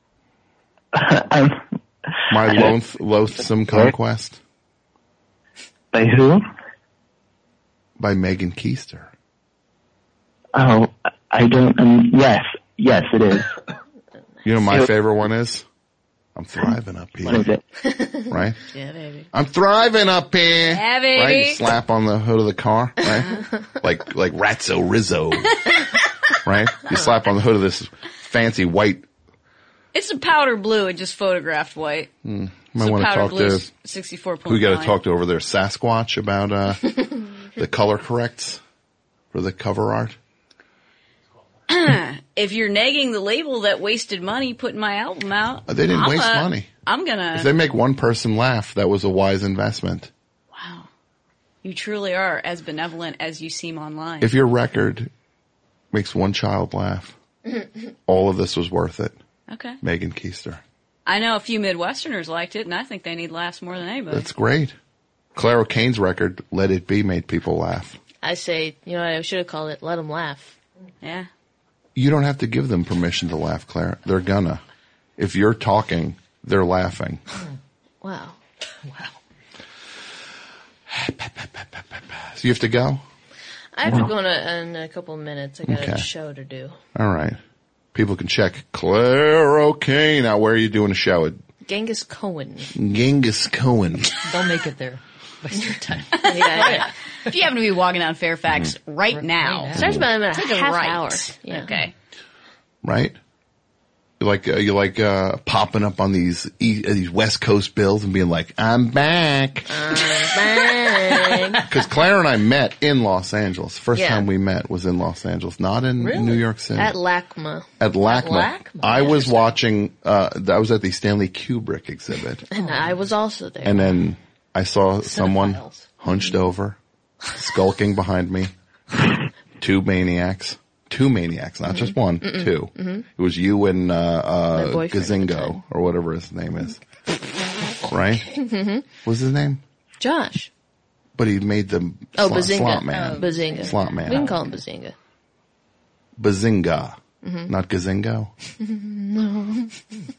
My Loathsome Conquest? By who? By Megan Keister. Oh, I don't, yes, it is. You know my favorite one is? I'm thriving up here. What is it? Right? Yeah, baby. I'm thriving up here. Yeah, baby. Right? You slap on the hood of the car, right? like Ratso Rizzo. Right? You slap on the hood of this fancy white. It's a powder blue and just photographed white. Might want to talk to 64.9. We got to talk to over there Sasquatch about the color corrects for the cover art. If you're negging the label that wasted money putting my album out, They didn't waste money. I'm gonna. If they make one person laugh, that was a wise investment. Wow, you truly are as benevolent as you seem online. If your record makes one child laugh, all of this was worth it. Okay. Megan Keister. I know a few Midwesterners liked it, and I think they need laughs more than anybody. That's great. Claire O'Kane's record, Let It Be, made people laugh. I say, you know what, I should have called it Let 'Em Laugh. Yeah. You don't have to give them permission to laugh, Claire. They're gonna. If you're talking, they're laughing. Wow. So you have to go? I have to go in a couple of minutes. I got a show to do. All right. People can check Claire O'Kane out. Where are you doing a show? At Genghis Cohen. Genghis Cohen. Don't make it there. Waste your time. Yeah. If you happen to be walking down Fairfax right now, Starts about a take half right. hour. Yeah. Okay. Right? You like popping up on these West Coast bills and being like, I'm back. Because Claire and I met in Los Angeles. First time we met was in Los Angeles, not in New York City. At LACMA. At LACMA. I was watching, I was at the Stanley Kubrick exhibit. And I was also there. And then I saw someone hunched over, skulking behind me. Two maniacs 2 maniacs, not just one, 2. Mm-hmm. It was you and boyfriend Gazingo, or whatever his name is. Right? Mm-hmm. What's his name? Josh. But he made the Bazinga. slot man. Oh. Bazinga. Slot man. We can call him Bazinga. Bazinga. Mm-hmm. Not Gazingo. No.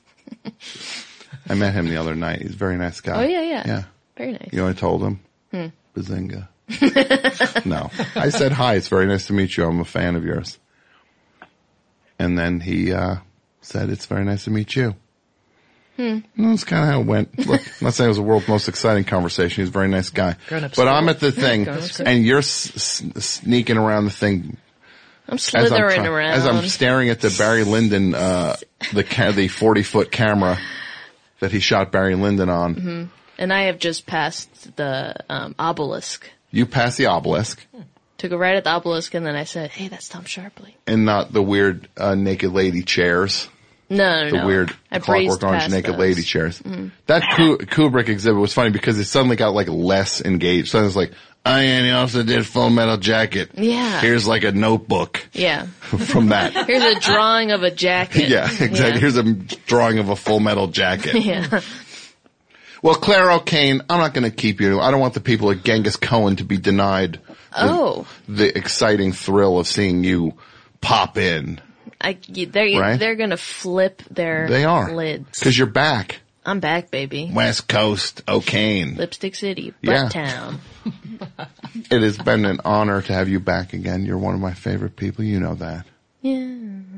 I met him the other night. He's a very nice guy. Oh, yeah. Yeah. Very nice. You know what I told him? Bazinga. No. I said, hi, it's very nice to meet you. I'm a fan of yours. And then he said, it's very nice to meet you. And that's kind of how it went. Look, I'm not saying it was the world's most exciting conversation. He's a very nice guy. But I'm at the thing, and you're sneaking around the thing. I'm slithering around. As I'm staring at the Barry Lyndon, the 40-foot camera that he shot Barry Lyndon on. Mm-hmm. And I have just passed the obelisk. You passed the obelisk. Took a right at the obelisk, and then I said, hey, that's Tom Sharpling. And not the weird naked lady chairs. No. The weird Clockwork Orange naked lady chairs. Mm-hmm. That Kubrick exhibit was funny because it suddenly got like less engaged. So it was like, and he also did Full Metal Jacket. Yeah. Here's like a notebook. Yeah. From that. Here's a drawing of a jacket. Yeah, exactly. Yeah. Here's a drawing of a Full Metal Jacket. Yeah. Well, Claire O'Kane, I'm not going to keep you. I don't want the people at Genghis Cohen to be denied the exciting thrill of seeing you pop in. They're going to flip their lids. Because you're back. I'm back, baby. West Coast, O'Kane. Lipstick City, Butt Town. It has been an honor to have you back again. You're one of my favorite people. You know that. Yeah.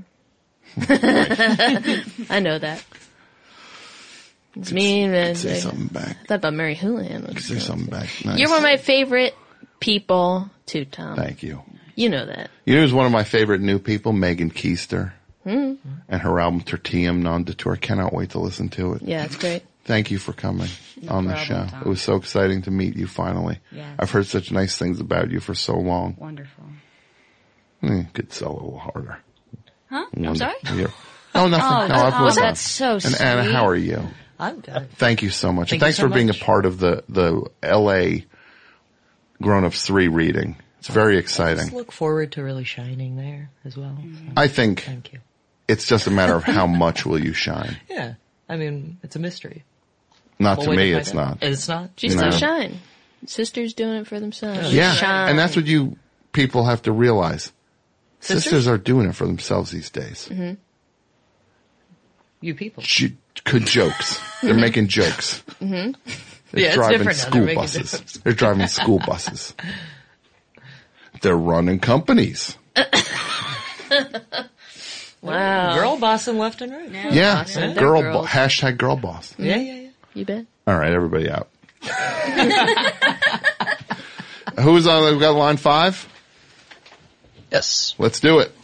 I know that. It's me and say something back. I thought about Mary Houlihan. Say something back. Nice. You're one of my favorite people too, Tom. Thank you. You know that. You know who's one of my favorite new people? Megan Keister. Mm-hmm. And her album Tertium Non Detour. Cannot wait to listen to it. Yeah, it's great. Thank you for coming on the show. Tom. It was so exciting to meet you finally. Yes. I've heard such nice things about you for so long. Wonderful. Could sell a little harder. Huh? I'm sorry? Oh, nothing. That's so sweet. And Anna, how are you? I'm good. Thank you so much. Thanks for being a part of the LA Grown Ups 3 reading. It's very exciting. I just look forward to really shining there as well. Mm-hmm. I think Thank you. It's just a matter of how much will you shine. Yeah. I mean, it's a mystery. Not to me, it's not. It's not? Just to shine. Sisters doing it for themselves. Yeah. Shine. And that's what you people have to realize. Sisters are doing it for themselves these days. Mm-hmm. You people. Good jokes. They're making jokes. Mm-hmm. They're driving school buses. They're driving school buses. They're running companies. Wow. Girl bossing left and right. Yeah. Hashtag girl boss. Yeah. You bet. All right, everybody out. Who's on? We've got line 5? Yes. Let's do it.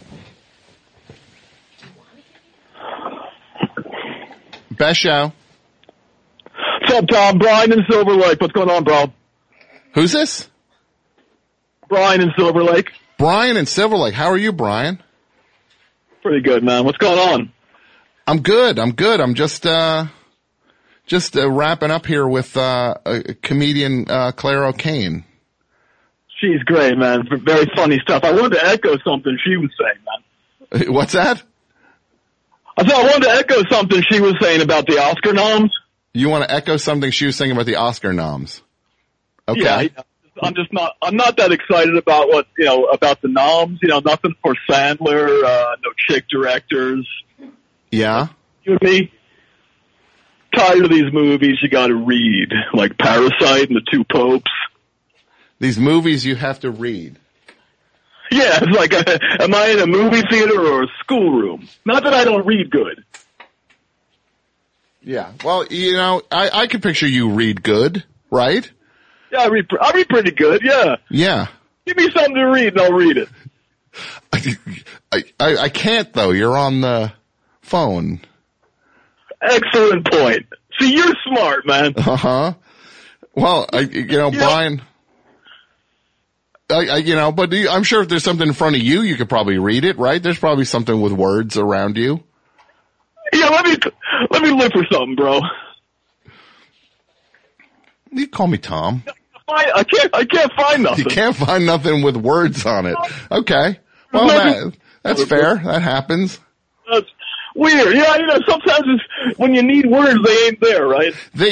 Best show. What's up, Tom? Brian in Silver Lake. What's going on, bro? Who's this? Brian in Silver Lake. Brian in Silver Lake. How are you, Brian? Pretty good, man. What's going on? I'm good. I'm just wrapping up here with comedian Claire O'Kane. She's great, man. Very funny stuff. I wanted to echo something she was saying, man. What's that? I wanted to echo something she was saying about the Oscar noms. You want to echo something she was saying about the Oscar noms? Okay. Yeah, I'm not that excited about about the noms. Nothing for Sandler, no chick directors. Yeah. You and me? Tired of these movies you gotta read, like Parasite and The Two Popes. These movies you have to read. Yeah, it's like, am I in a movie theater or a schoolroom? Not that I don't read good. Yeah, well, I can picture you read good, right? Yeah, I read pretty good, yeah. Yeah. Give me something to read and I'll read it. I can't, though. You're on the phone. Excellent point. See, you're smart, man. Uh-huh. Well, Brian... but I'm sure if there's something in front of you, you could probably read it, right? There's probably something with words around you. Yeah, let me look for something, bro. You call me Tom. I can't find nothing. You can't find nothing with words on it. Okay. Well, That's fair. That happens. That's weird. Yeah, sometimes when you need words, they ain't there, right?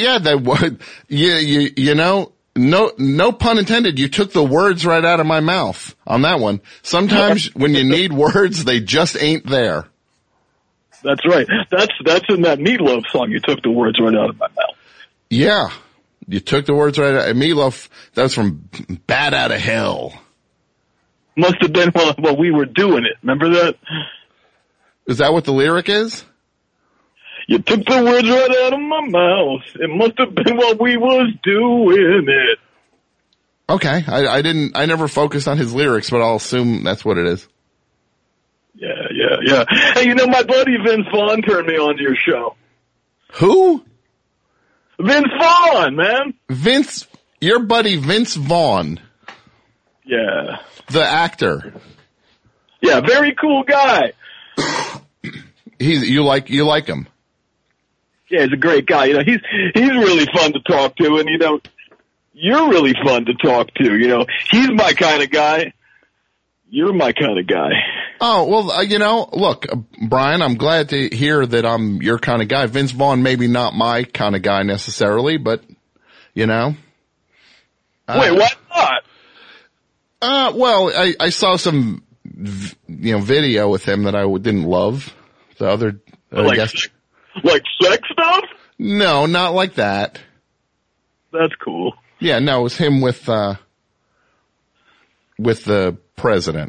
You know, no pun intended. You took the words right out of my mouth on that one. Sometimes when you need words, they just ain't there. That's right. That's in that Meatloaf song. You took the words right out of my mouth. Yeah. You took the words right out of Meatloaf. That was from Bat Out of Hell. Must have been while we were doing it. Remember that? Is that what the lyric is? You took the words right out of my mouth. It must have been while we was doing it. Okay. I never focused on his lyrics, but I'll assume that's what it is. Yeah. Hey, my buddy Vince Vaughn turned me on to your show. Who? Vince Vaughn, man. Your buddy Vince Vaughn. Yeah. The actor. Yeah, very cool guy. You like him? Yeah, he's a great guy. He's really fun to talk to, and you're really fun to talk to. He's my kind of guy. You're my kind of guy. Oh, well, look, Brian, I'm glad to hear that I'm your kind of guy. Vince Vaughn, maybe not my kind of guy necessarily, but, Wait, why not? Well, I saw some, video with him that I didn't love. The other, like sex stuff? No, not like that. That's cool. Yeah, no, it was him with the president.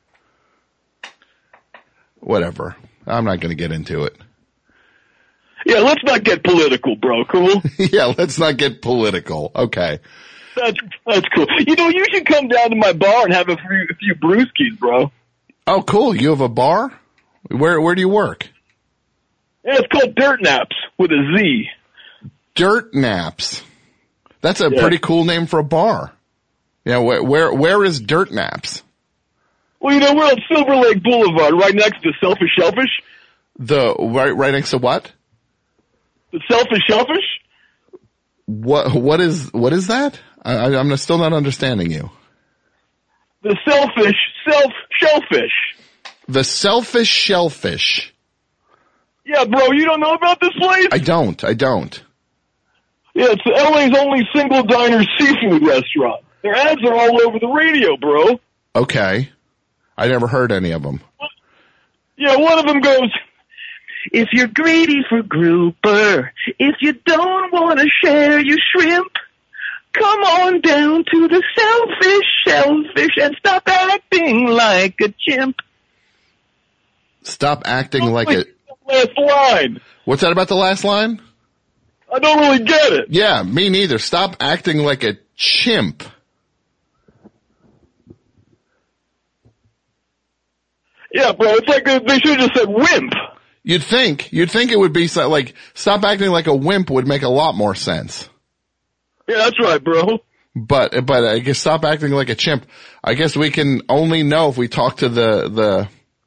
Whatever. I'm not going to get into it. Yeah, let's not get political, bro. Cool? Yeah, let's not get political. Okay. That's cool. You should come down to my bar and have a few brewskis, bro. Oh, cool. You have a bar? Where do you work? Yeah, it's called Dirt Naps with a Z. Dirt Naps. That's a pretty cool name for a bar. Yeah, where is Dirt Naps? Well, we're on Silver Lake Boulevard, right next to Selfish Shellfish. Right next to what? The Selfish Shellfish. What is that? I'm still not understanding you. The Shellfish. The Selfish Shellfish. Yeah, bro, you don't know about this place? I don't. Yeah, it's LA's only single diner seafood restaurant. Their ads are all over the radio, bro. Okay. I never heard any of them. Yeah, one of them goes, if you're greedy for grouper, if you don't want to share your shrimp, come on down to the Selfish Shellfish and stop acting like a chimp. Stop acting like a... Last line. What's that about the last line? I don't really get it. Yeah, me neither. Stop acting like a chimp. Yeah, bro, it's like they should have just said wimp. You'd think it would be like, stop acting like a wimp would make a lot more sense. Yeah, that's right, bro. But I guess stop acting like a chimp. I guess we can only know if we talk to the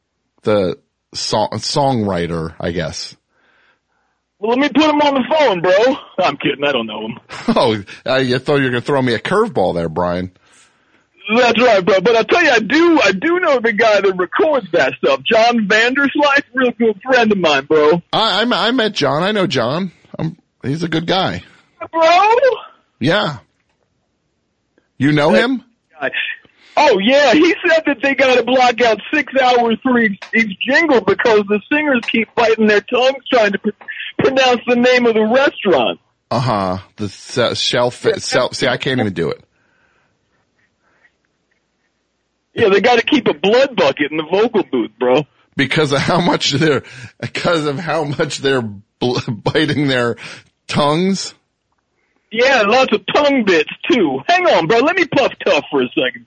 songwriter, I guess. Well, let me put him on the phone, bro. I'm kidding. I don't know him. Oh, you thought you were going to throw me a curveball there, Brian. That's right, bro. But I'll tell you, I do know the guy that records that stuff. John Vanderslice, real good friend of mine, bro. I met John. I know John. He's a good guy. Bro? Yeah. You know him? Oh, yeah. He said that they got to block out 6 hours for each jingle because the singers keep biting their tongues trying to pronounce the name of the restaurant. Uh-huh. The see, I can't even do it. Yeah, they got to keep a blood bucket in the vocal booth, bro. Because of how much they're biting their tongues. Yeah, lots of tongue bits too. Hang on, bro. Let me puff tough for a second.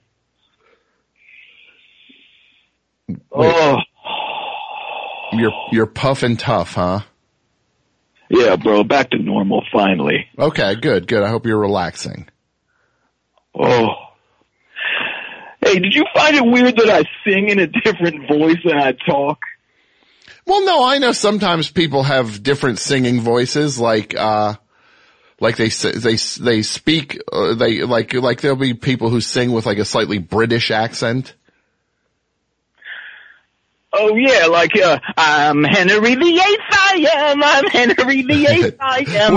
Wait. Oh, you're puffing tough, huh? Yeah, bro. Back to normal finally. Okay, good. I hope you're relaxing. Oh. Hey, did you find it weird that I sing in a different voice than I talk? Well, no, I know sometimes people have different singing voices, like they speak, there'll be people who sing with like a slightly British accent. Oh yeah, like I'm Henry VIII. I'm Henry VIII. I am.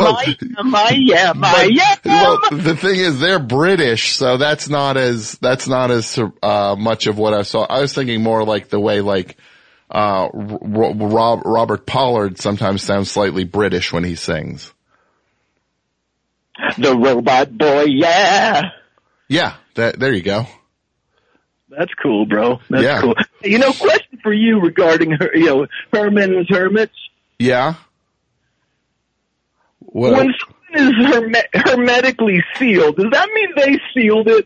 Well, the thing is, they're British, so that's not as much of what I saw. I was thinking more like the way Robert Pollard sometimes sounds slightly British when he sings. The Robot Boy, yeah. Yeah, there you go. That's cool, bro. That's cool. Question for you regarding Herman's Hermits. Yeah. Well, when something is hermetically sealed, does that mean they sealed it?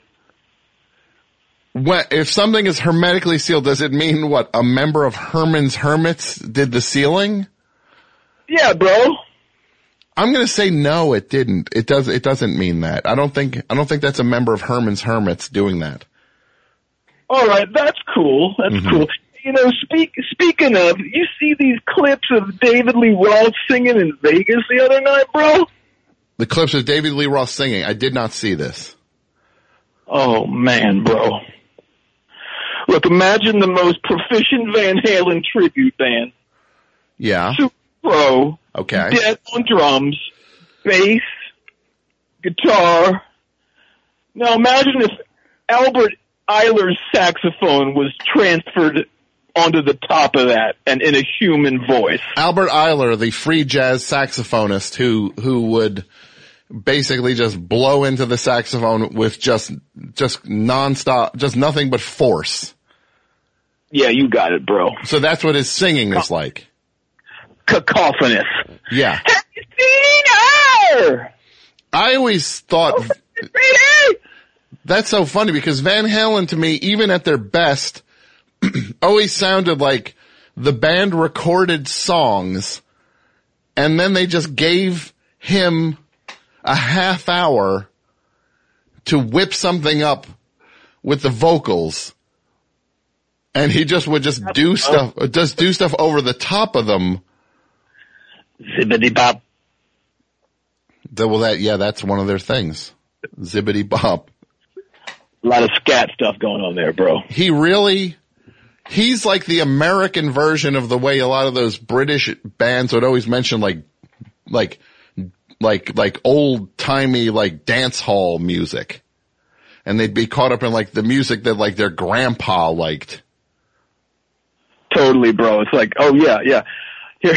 If something is hermetically sealed, does it mean what? A member of Herman's Hermits did the sealing? Yeah, bro. I'm going to say no, it didn't. It doesn't mean that. I don't think that's a member of Herman's Hermits doing that. All right, that's cool. That's cool. Speaking of, you see these clips of David Lee Roth singing in Vegas the other night, bro? The clips of David Lee Roth singing. I did not see this. Oh, man, bro. Look, imagine the most proficient Van Halen tribute band. Yeah. Super pro. Okay. Dead on drums, bass, guitar. Now imagine if Albert Eiler's saxophone was transferred onto the top of that and in a human voice. Albert Eiler, the free jazz saxophonist who would basically just blow into the saxophone with just nonstop, just nothing but force. Yeah, you got it, bro. So that's what his singing is like. Cacophonous. Yeah. Have you seen her? I always thought that's so funny because Van Halen to me, even at their best, always sounded like the band recorded songs and then they just gave him a half hour to whip something up with the vocals. And he just would do stuff over the top of them. Zibbity bop. That's one of their things. Zibbity bop. A lot of scat stuff going on there, bro. He's like the American version of the way a lot of those British bands would always mention like old timey like dance hall music. And they'd be caught up in like the music that like their grandpa liked. Totally, bro. It's like, oh yeah. Here,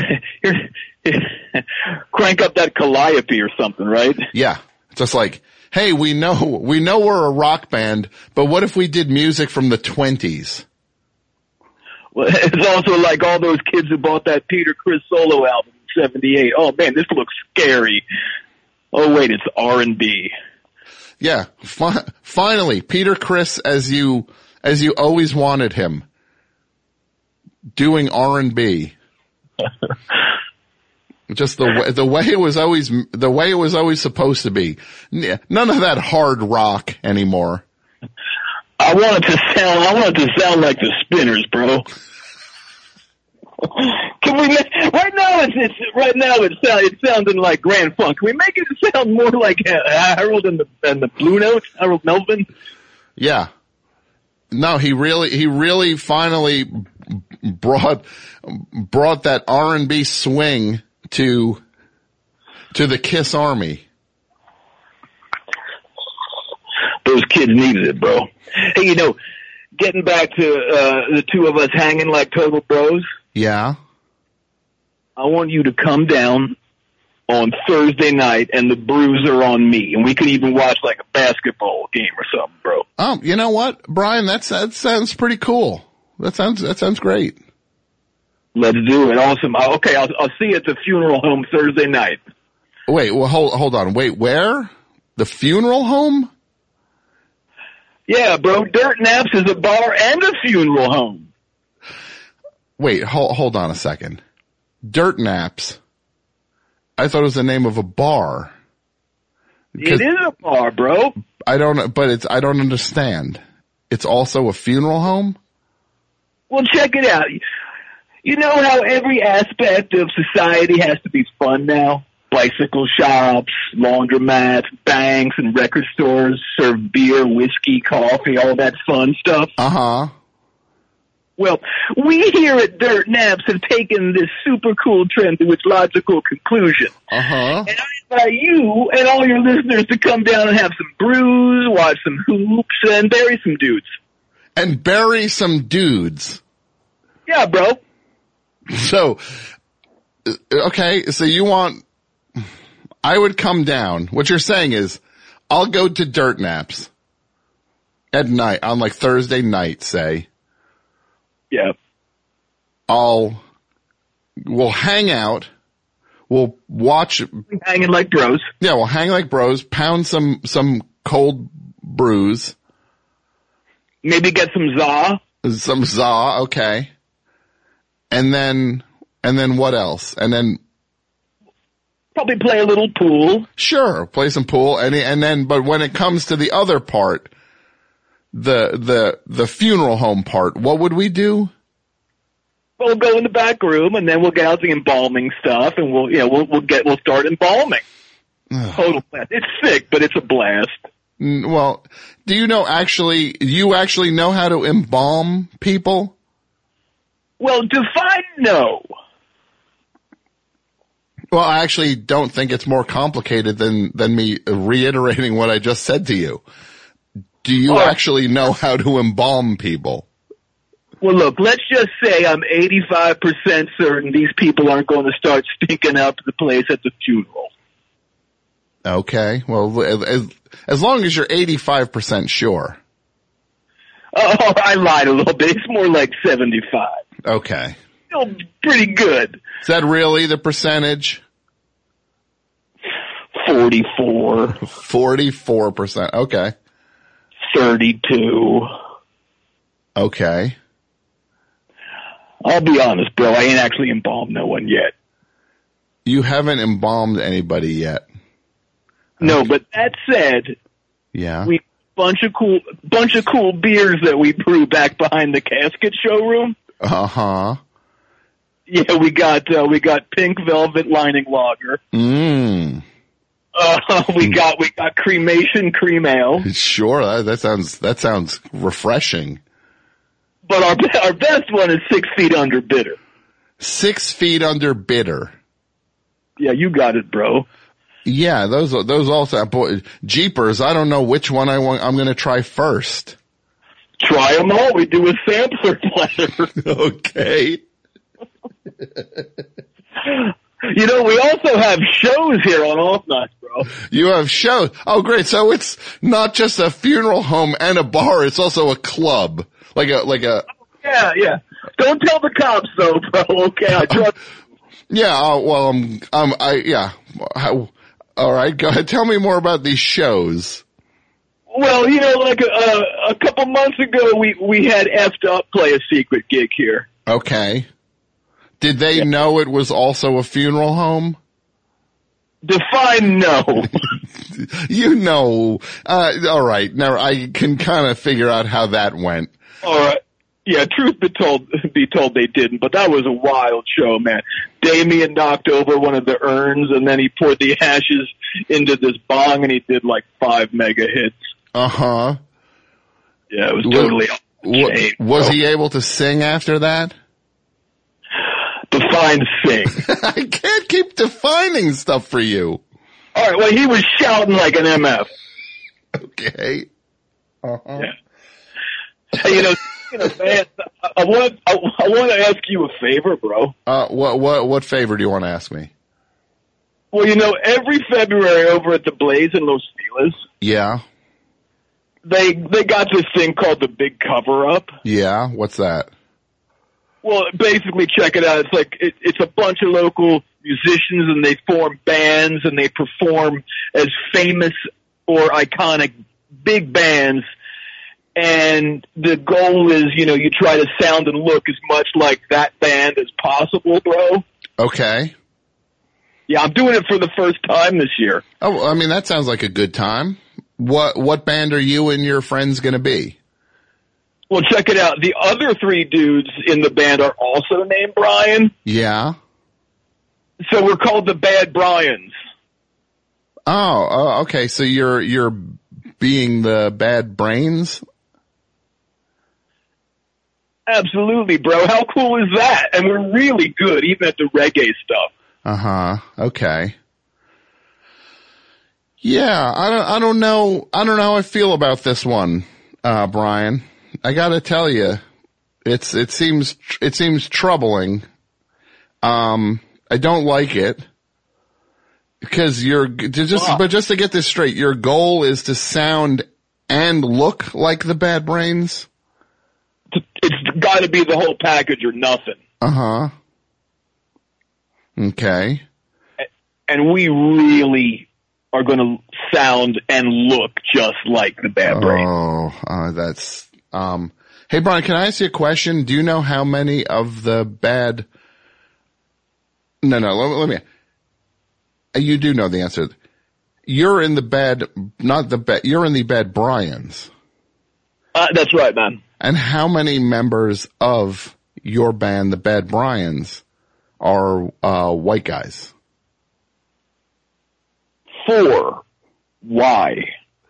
crank up that Calliope or something, right? Yeah. Just like, hey, we know we're a rock band, but what if we did music from the 20s? Well, it's also like all those kids who bought that Peter Criss solo album in '78. Oh man, this looks scary. Oh wait, it's R&B. Yeah. Finally, Peter Criss as you always wanted him. Doing R&B. Just the way it was always supposed to be. None of that hard rock anymore. I want it to sound like the Spinners, bro. Can we right now it's sounding like Grand Funk. Can we make it sound more like Harold and the Blue Notes, Harold Melvin? Yeah. No, he really finally brought that R&B swing to the Kiss Army. Those kids needed it, bro. Hey, getting back to the two of us hanging like total bros. Yeah. I want you to come down on Thursday night and the brews are on me. And we could even watch like a basketball game or something, bro. Oh, you know what, Brian? That sounds pretty cool. That sounds great. Let's do it. Awesome. Okay, I'll see you at the funeral home Thursday night. Wait, well, hold on. Wait, where? The funeral home? Yeah, bro. Dirt Naps is a bar and a funeral home. Wait, hold on a second. Dirt Naps. I thought it was the name of a bar. It is a bar, bro. I don't understand. It's also a funeral home? Well, check it out. You know how every aspect of society has to be fun now? Bicycle shops, laundromats, banks, and record stores serve beer, whiskey, coffee, all that fun stuff. Uh-huh. Well, we here at Dirt Naps have taken this super cool trend to its logical conclusion. Uh-huh. And I invite you and all your listeners to come down and have some brews, watch some hoops, and bury some dudes. And bury some dudes. Yeah, bro. So, okay, so you want, I would come down. What you're saying is, I'll go to Dirt Naps at night, on like Thursday night, say. Yeah. We'll hang out. We'll watch. Hanging like bros. Yeah, we'll hang like bros, pound some cold brews. Maybe get some za. Some za, okay. And then what else? And then probably play a little pool. Sure, play some pool. And then, but when it comes to the other part, the funeral home part, what would we do? We'll go in the back room and then we'll get out the embalming stuff and we'll start embalming. Total blast. It's sick, but it's a blast. Well, do you actually know how to embalm people? Well, define no. Well, I actually don't think it's more complicated than me reiterating what I just said to you. Do you actually know how to embalm people? Well, look, let's just say I'm 85% certain these people aren't going to start stinking out to the place at the funeral. Okay. Well, as long as you're 85% sure. Oh, I lied a little bit. It's more like 75. Okay. Still pretty good. Is that really the percentage? 44. 44%. Okay. 32. Okay. I'll be honest, bro. I ain't actually embalmed no one yet. You haven't embalmed anybody yet. No, but that said, yeah, we bunch of cool beers that we brew back behind the casket showroom. Uh-huh. Yeah, we got pink velvet lining lager. We got cremation cream ale. Sure, that sounds refreshing. But our best one is 6 feet under bitter. 6 feet under bitter. Yeah, you got it, bro. Yeah, those also, boy, jeepers, I don't know which one I'm going to try first. Try them all. We do a sampler platter. Okay. You know, we also have shows here on Off Nights, bro. You have shows? Oh, great. So it's not just a funeral home and a bar, it's also a club. Like a. Yeah. Don't tell the cops though, bro. Okay, I trust. Yeah. Well, yeah. All right. Go ahead. Tell me more about these shows. Well, you know, like a couple months ago, we had Effed Up play a secret gig here. Okay. Did they know it was also a funeral home? Define no. You know. All right. Now I can kind of figure out how that went. All right. Yeah, truth be told, they didn't, but that was a wild show, man. Damien knocked over one of the urns, and then he poured the ashes into this bong, and he did like 5 mega hits. Uh-huh. Yeah, it was totally Was he able to sing after that? Define sing. I can't keep defining stuff for you. All right, well, he was shouting like an MF. Okay. Uh-huh. Yeah. Hey, you know, man, I want to ask you a favor, bro. What favor do you want to ask me? Well, you know, every February over at the Blaze in Los Feliz. Yeah. They got this thing called the Big Cover Up. Yeah, what's that? Well, basically, check it out. It's like it's a bunch of local musicians, and they form bands, and they perform as famous or iconic big bands. And the goal is, you know, you try to sound and look as much like that band as possible, bro. Okay. Yeah, I'm doing it for the first time this year. Oh, I mean, that sounds like a good time. What band are you and your friends going to be? Well, check it out. The other 3 dudes in the band are also named Brian. Yeah. So we're called the Bad Bryans. Oh, okay. So you're being the bad brains? Absolutely, bro. How cool is that? And we're really good, even at the reggae stuff. Okay. Yeah, I don't know how I feel about this one, Brian. I gotta tell you, it seems troubling. I don't like it because just to get this straight, your goal is to sound and look like the Bad Brains. It's got to be the whole package or nothing. Okay. And we really are going to sound and look just like the Bad Brains. That's Hey Brian, can I ask you a question? Do you know how many of the bad? No. Let me. You do know the answer. You're in the bad, not the bad. You're in the Bad Bryans. That's right, man. And how many members of your band, the Bad Bryans, are white guys? 4. Why?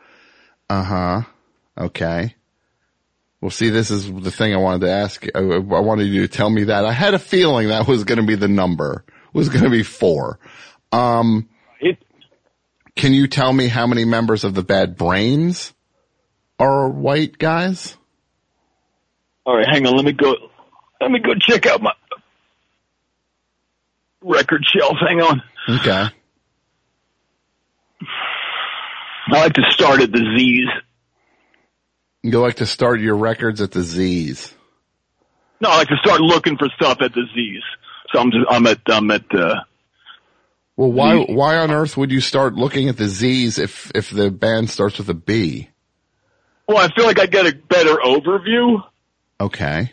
Okay. Well, see, this is the thing I wanted to ask. I wanted you to tell me that. I had a feeling that was going to be the number. It was going to be 4. Can you tell me how many members of the Bad Brains are white guys? All right, hang on. Let me go check out my record shelf. Hang on. Okay. I like to start at the Z's. You like to start your records at the Z's? No, I like to start looking for stuff at the Z's. So I'm at Well, why on earth would you start looking at the Z's if the band starts with a B? Well, I feel like I get a better overview. Okay.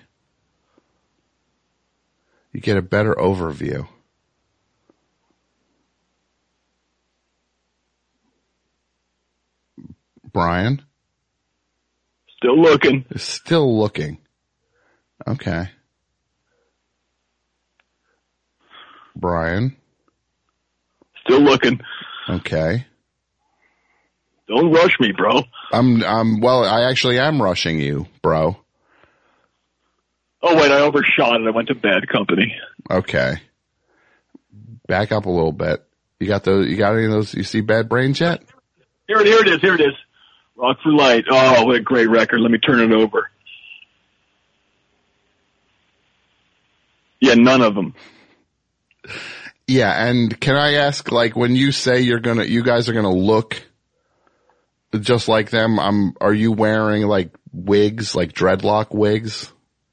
You get a better overview. Brian? Still looking. Still looking. Okay. Brian? Still looking. Okay. Don't rush me, bro. Well, I actually am rushing you, bro. Oh, wait, I overshot it. I went to bad company. Okay. Back up a little bit. You got any of those? You see Bad Brains yet? Here it is. Rock for Light. Oh, what a great record. Let me turn it over. Yeah, none of them. Yeah, and can I ask, like, when you say you guys are gonna look just like them, are you wearing like wigs, like dreadlock wigs?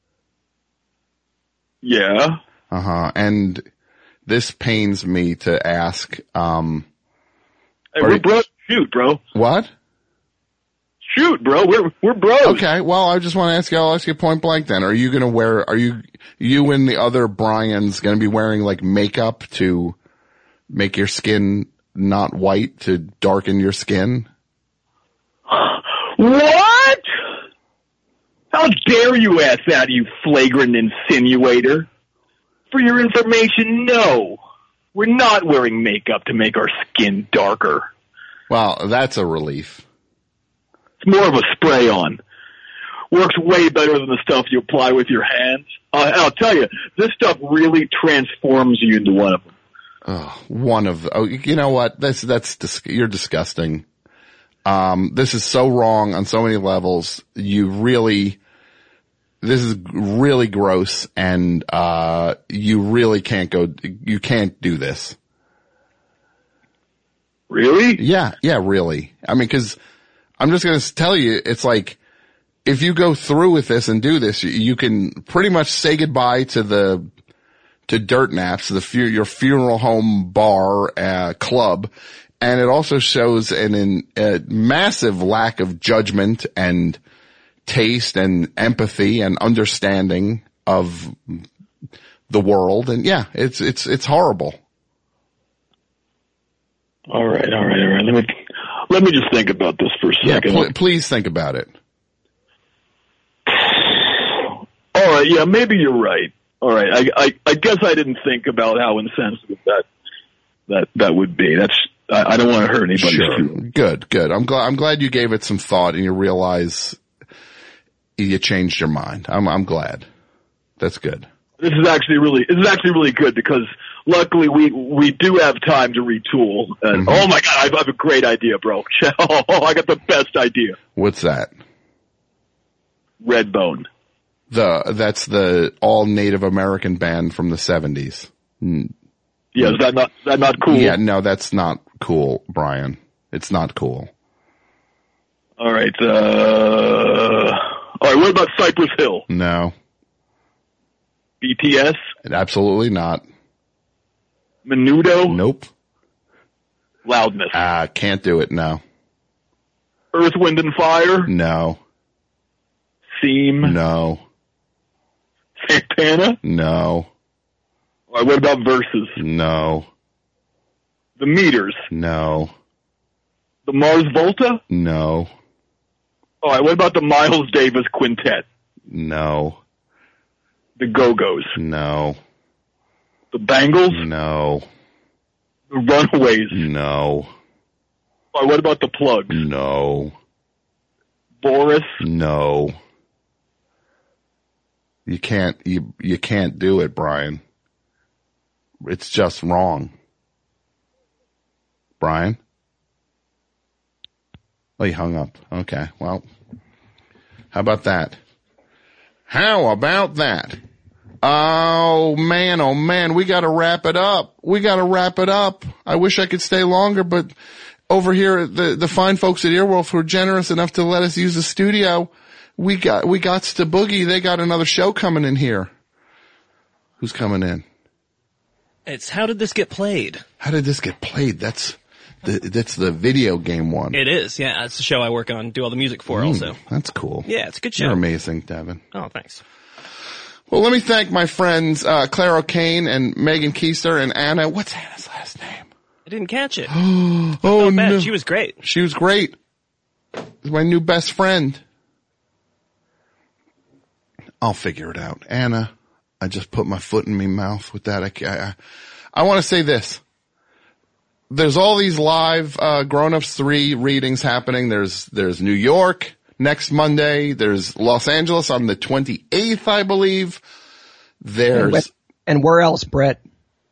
Yeah. And this pains me to ask, hey, we're bros. Shoot, bro. What? Shoot, bro. We're bros. Okay, well, I just want to ask you, I'll ask you point blank then. Are you and the other Bryans gonna be wearing like makeup to make your skin not white, to darken your skin? What? How dare you ask that, you flagrant insinuator? For your information, no. We're not wearing makeup to make our skin darker. Well, that's a relief. It's more of a spray-on. Works way better than the stuff you apply with your hands. I'll tell you, this stuff really transforms you into one of them. Oh, you know what? You're disgusting. This is so wrong on so many levels. This is really gross, and you really you can't do this. Really? Yeah, really. I mean, cause I'm just gonna tell you, it's like, if you go through with this and do this, you can pretty much say goodbye to Dirt Naps, your funeral home bar, club. And it also shows a massive lack of judgment and taste and empathy and understanding of the world. And yeah, it's horrible. All right. Let me just think about this for a second. Yeah, please think about it. All right. Yeah, maybe you're right. All right. I guess I didn't think about how insensitive that would be. I don't want to hurt anybody's feelings. Good. I'm glad you gave it some thought and you realize you changed your mind. I'm glad. That's good. This is actually really good because luckily we do have time to retool. And oh my God, I have a great idea, bro. I got the best idea. What's that? Redbone. That's the all Native American band from the 70s. Yeah, is that not cool? Yeah, no, that's not cool, Brian. It's not cool. All right. What about Cypress Hill? No. BTS? Absolutely not. Menudo? Nope. Loudness? Can't do it, no. Earth, Wind, and Fire? No. Seam? No. Santana? No. All right, what about Versus? No. The Meters? No. The Mars Volta? No. All right, what about the Miles Davis Quintet? No. The Go-Go's? No. The Bangles? No. The Runaways? No. All right, what about the Plugs? No. Boris? No. You can't do it, Brian. It's just wrong. Brian? Oh, he hung up. Okay, well, how about that? How about that? Oh man, we gotta wrap it up. I wish I could stay longer, but over here, the fine folks at Earwolf were generous enough to let us use the studio. We got to boogie. They got another show coming in here. Who's coming in? It's How Did This Get Played? How Did This Get Played? That's the video game one. It is, yeah. It's the show I work on, do all the music for also. That's cool. Yeah, it's a good show. You're amazing, Devin. Oh, thanks. Well, let me thank my friends, Claire O'Kane and Megan Keister and Anna. What's Anna's last name? I didn't catch it. Oh, no. She was great. She was great. She's my new best friend. I'll figure it out. Anna, I just put my foot in my mouth with that. I want to say this. There's all these live, Grown Ups 3 readings happening. There's New York next Monday. There's Los Angeles on the 28th, I believe. And where else, Brett?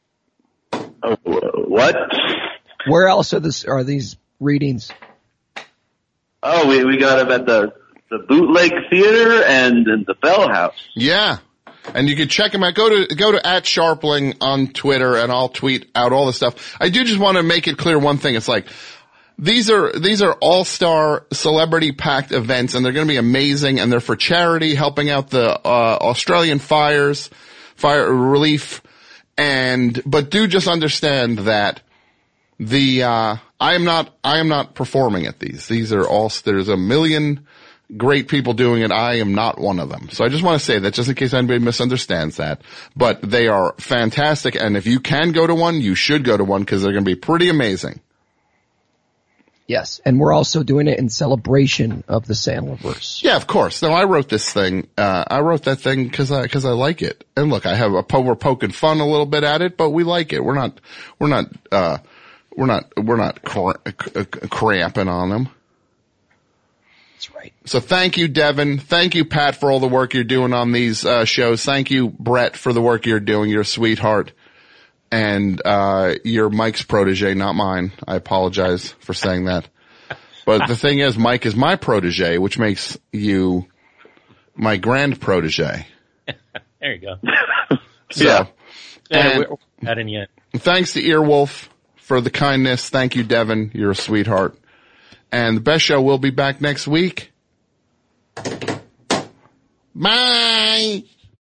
What? Where else are these readings? Oh, we got them at the Bootleg Theater and in the Bell House. Yeah. And you can check them out. Go to @Sharpling on Twitter and I'll tweet out all the stuff. I do just want to make it clear one thing. It's like, these are all-star celebrity packed events and they're going to be amazing and they're for charity, helping out the, Australian fire relief. But do just understand that I am not performing at these. These are there's a million great people doing it. I am not one of them. So I just want to say that just in case anybody misunderstands that. But they are fantastic. And if you can go to one, you should go to one because they're going to be pretty amazing. Yes. And we're also doing it in celebration of the Sandlerverse. Yeah, of course. No, I wrote this thing. I wrote that thing because I like it. And look, we're poking fun a little bit at it, but we like it. We're not cramping on them. That's right. So thank you, Devin. Thank you, Pat, for all the work you're doing on these shows. Thank you, Brett, for the work you're doing. You're a sweetheart. And you're Mike's protege, not mine. I apologize for saying that. But the thing is, Mike is my protege, which makes you my grand protege. There you go. So, yeah, we're not in yet. Thanks to Earwolf for the kindness. Thank you, Devin. You're a sweetheart. And the best show will be back next week. Bye.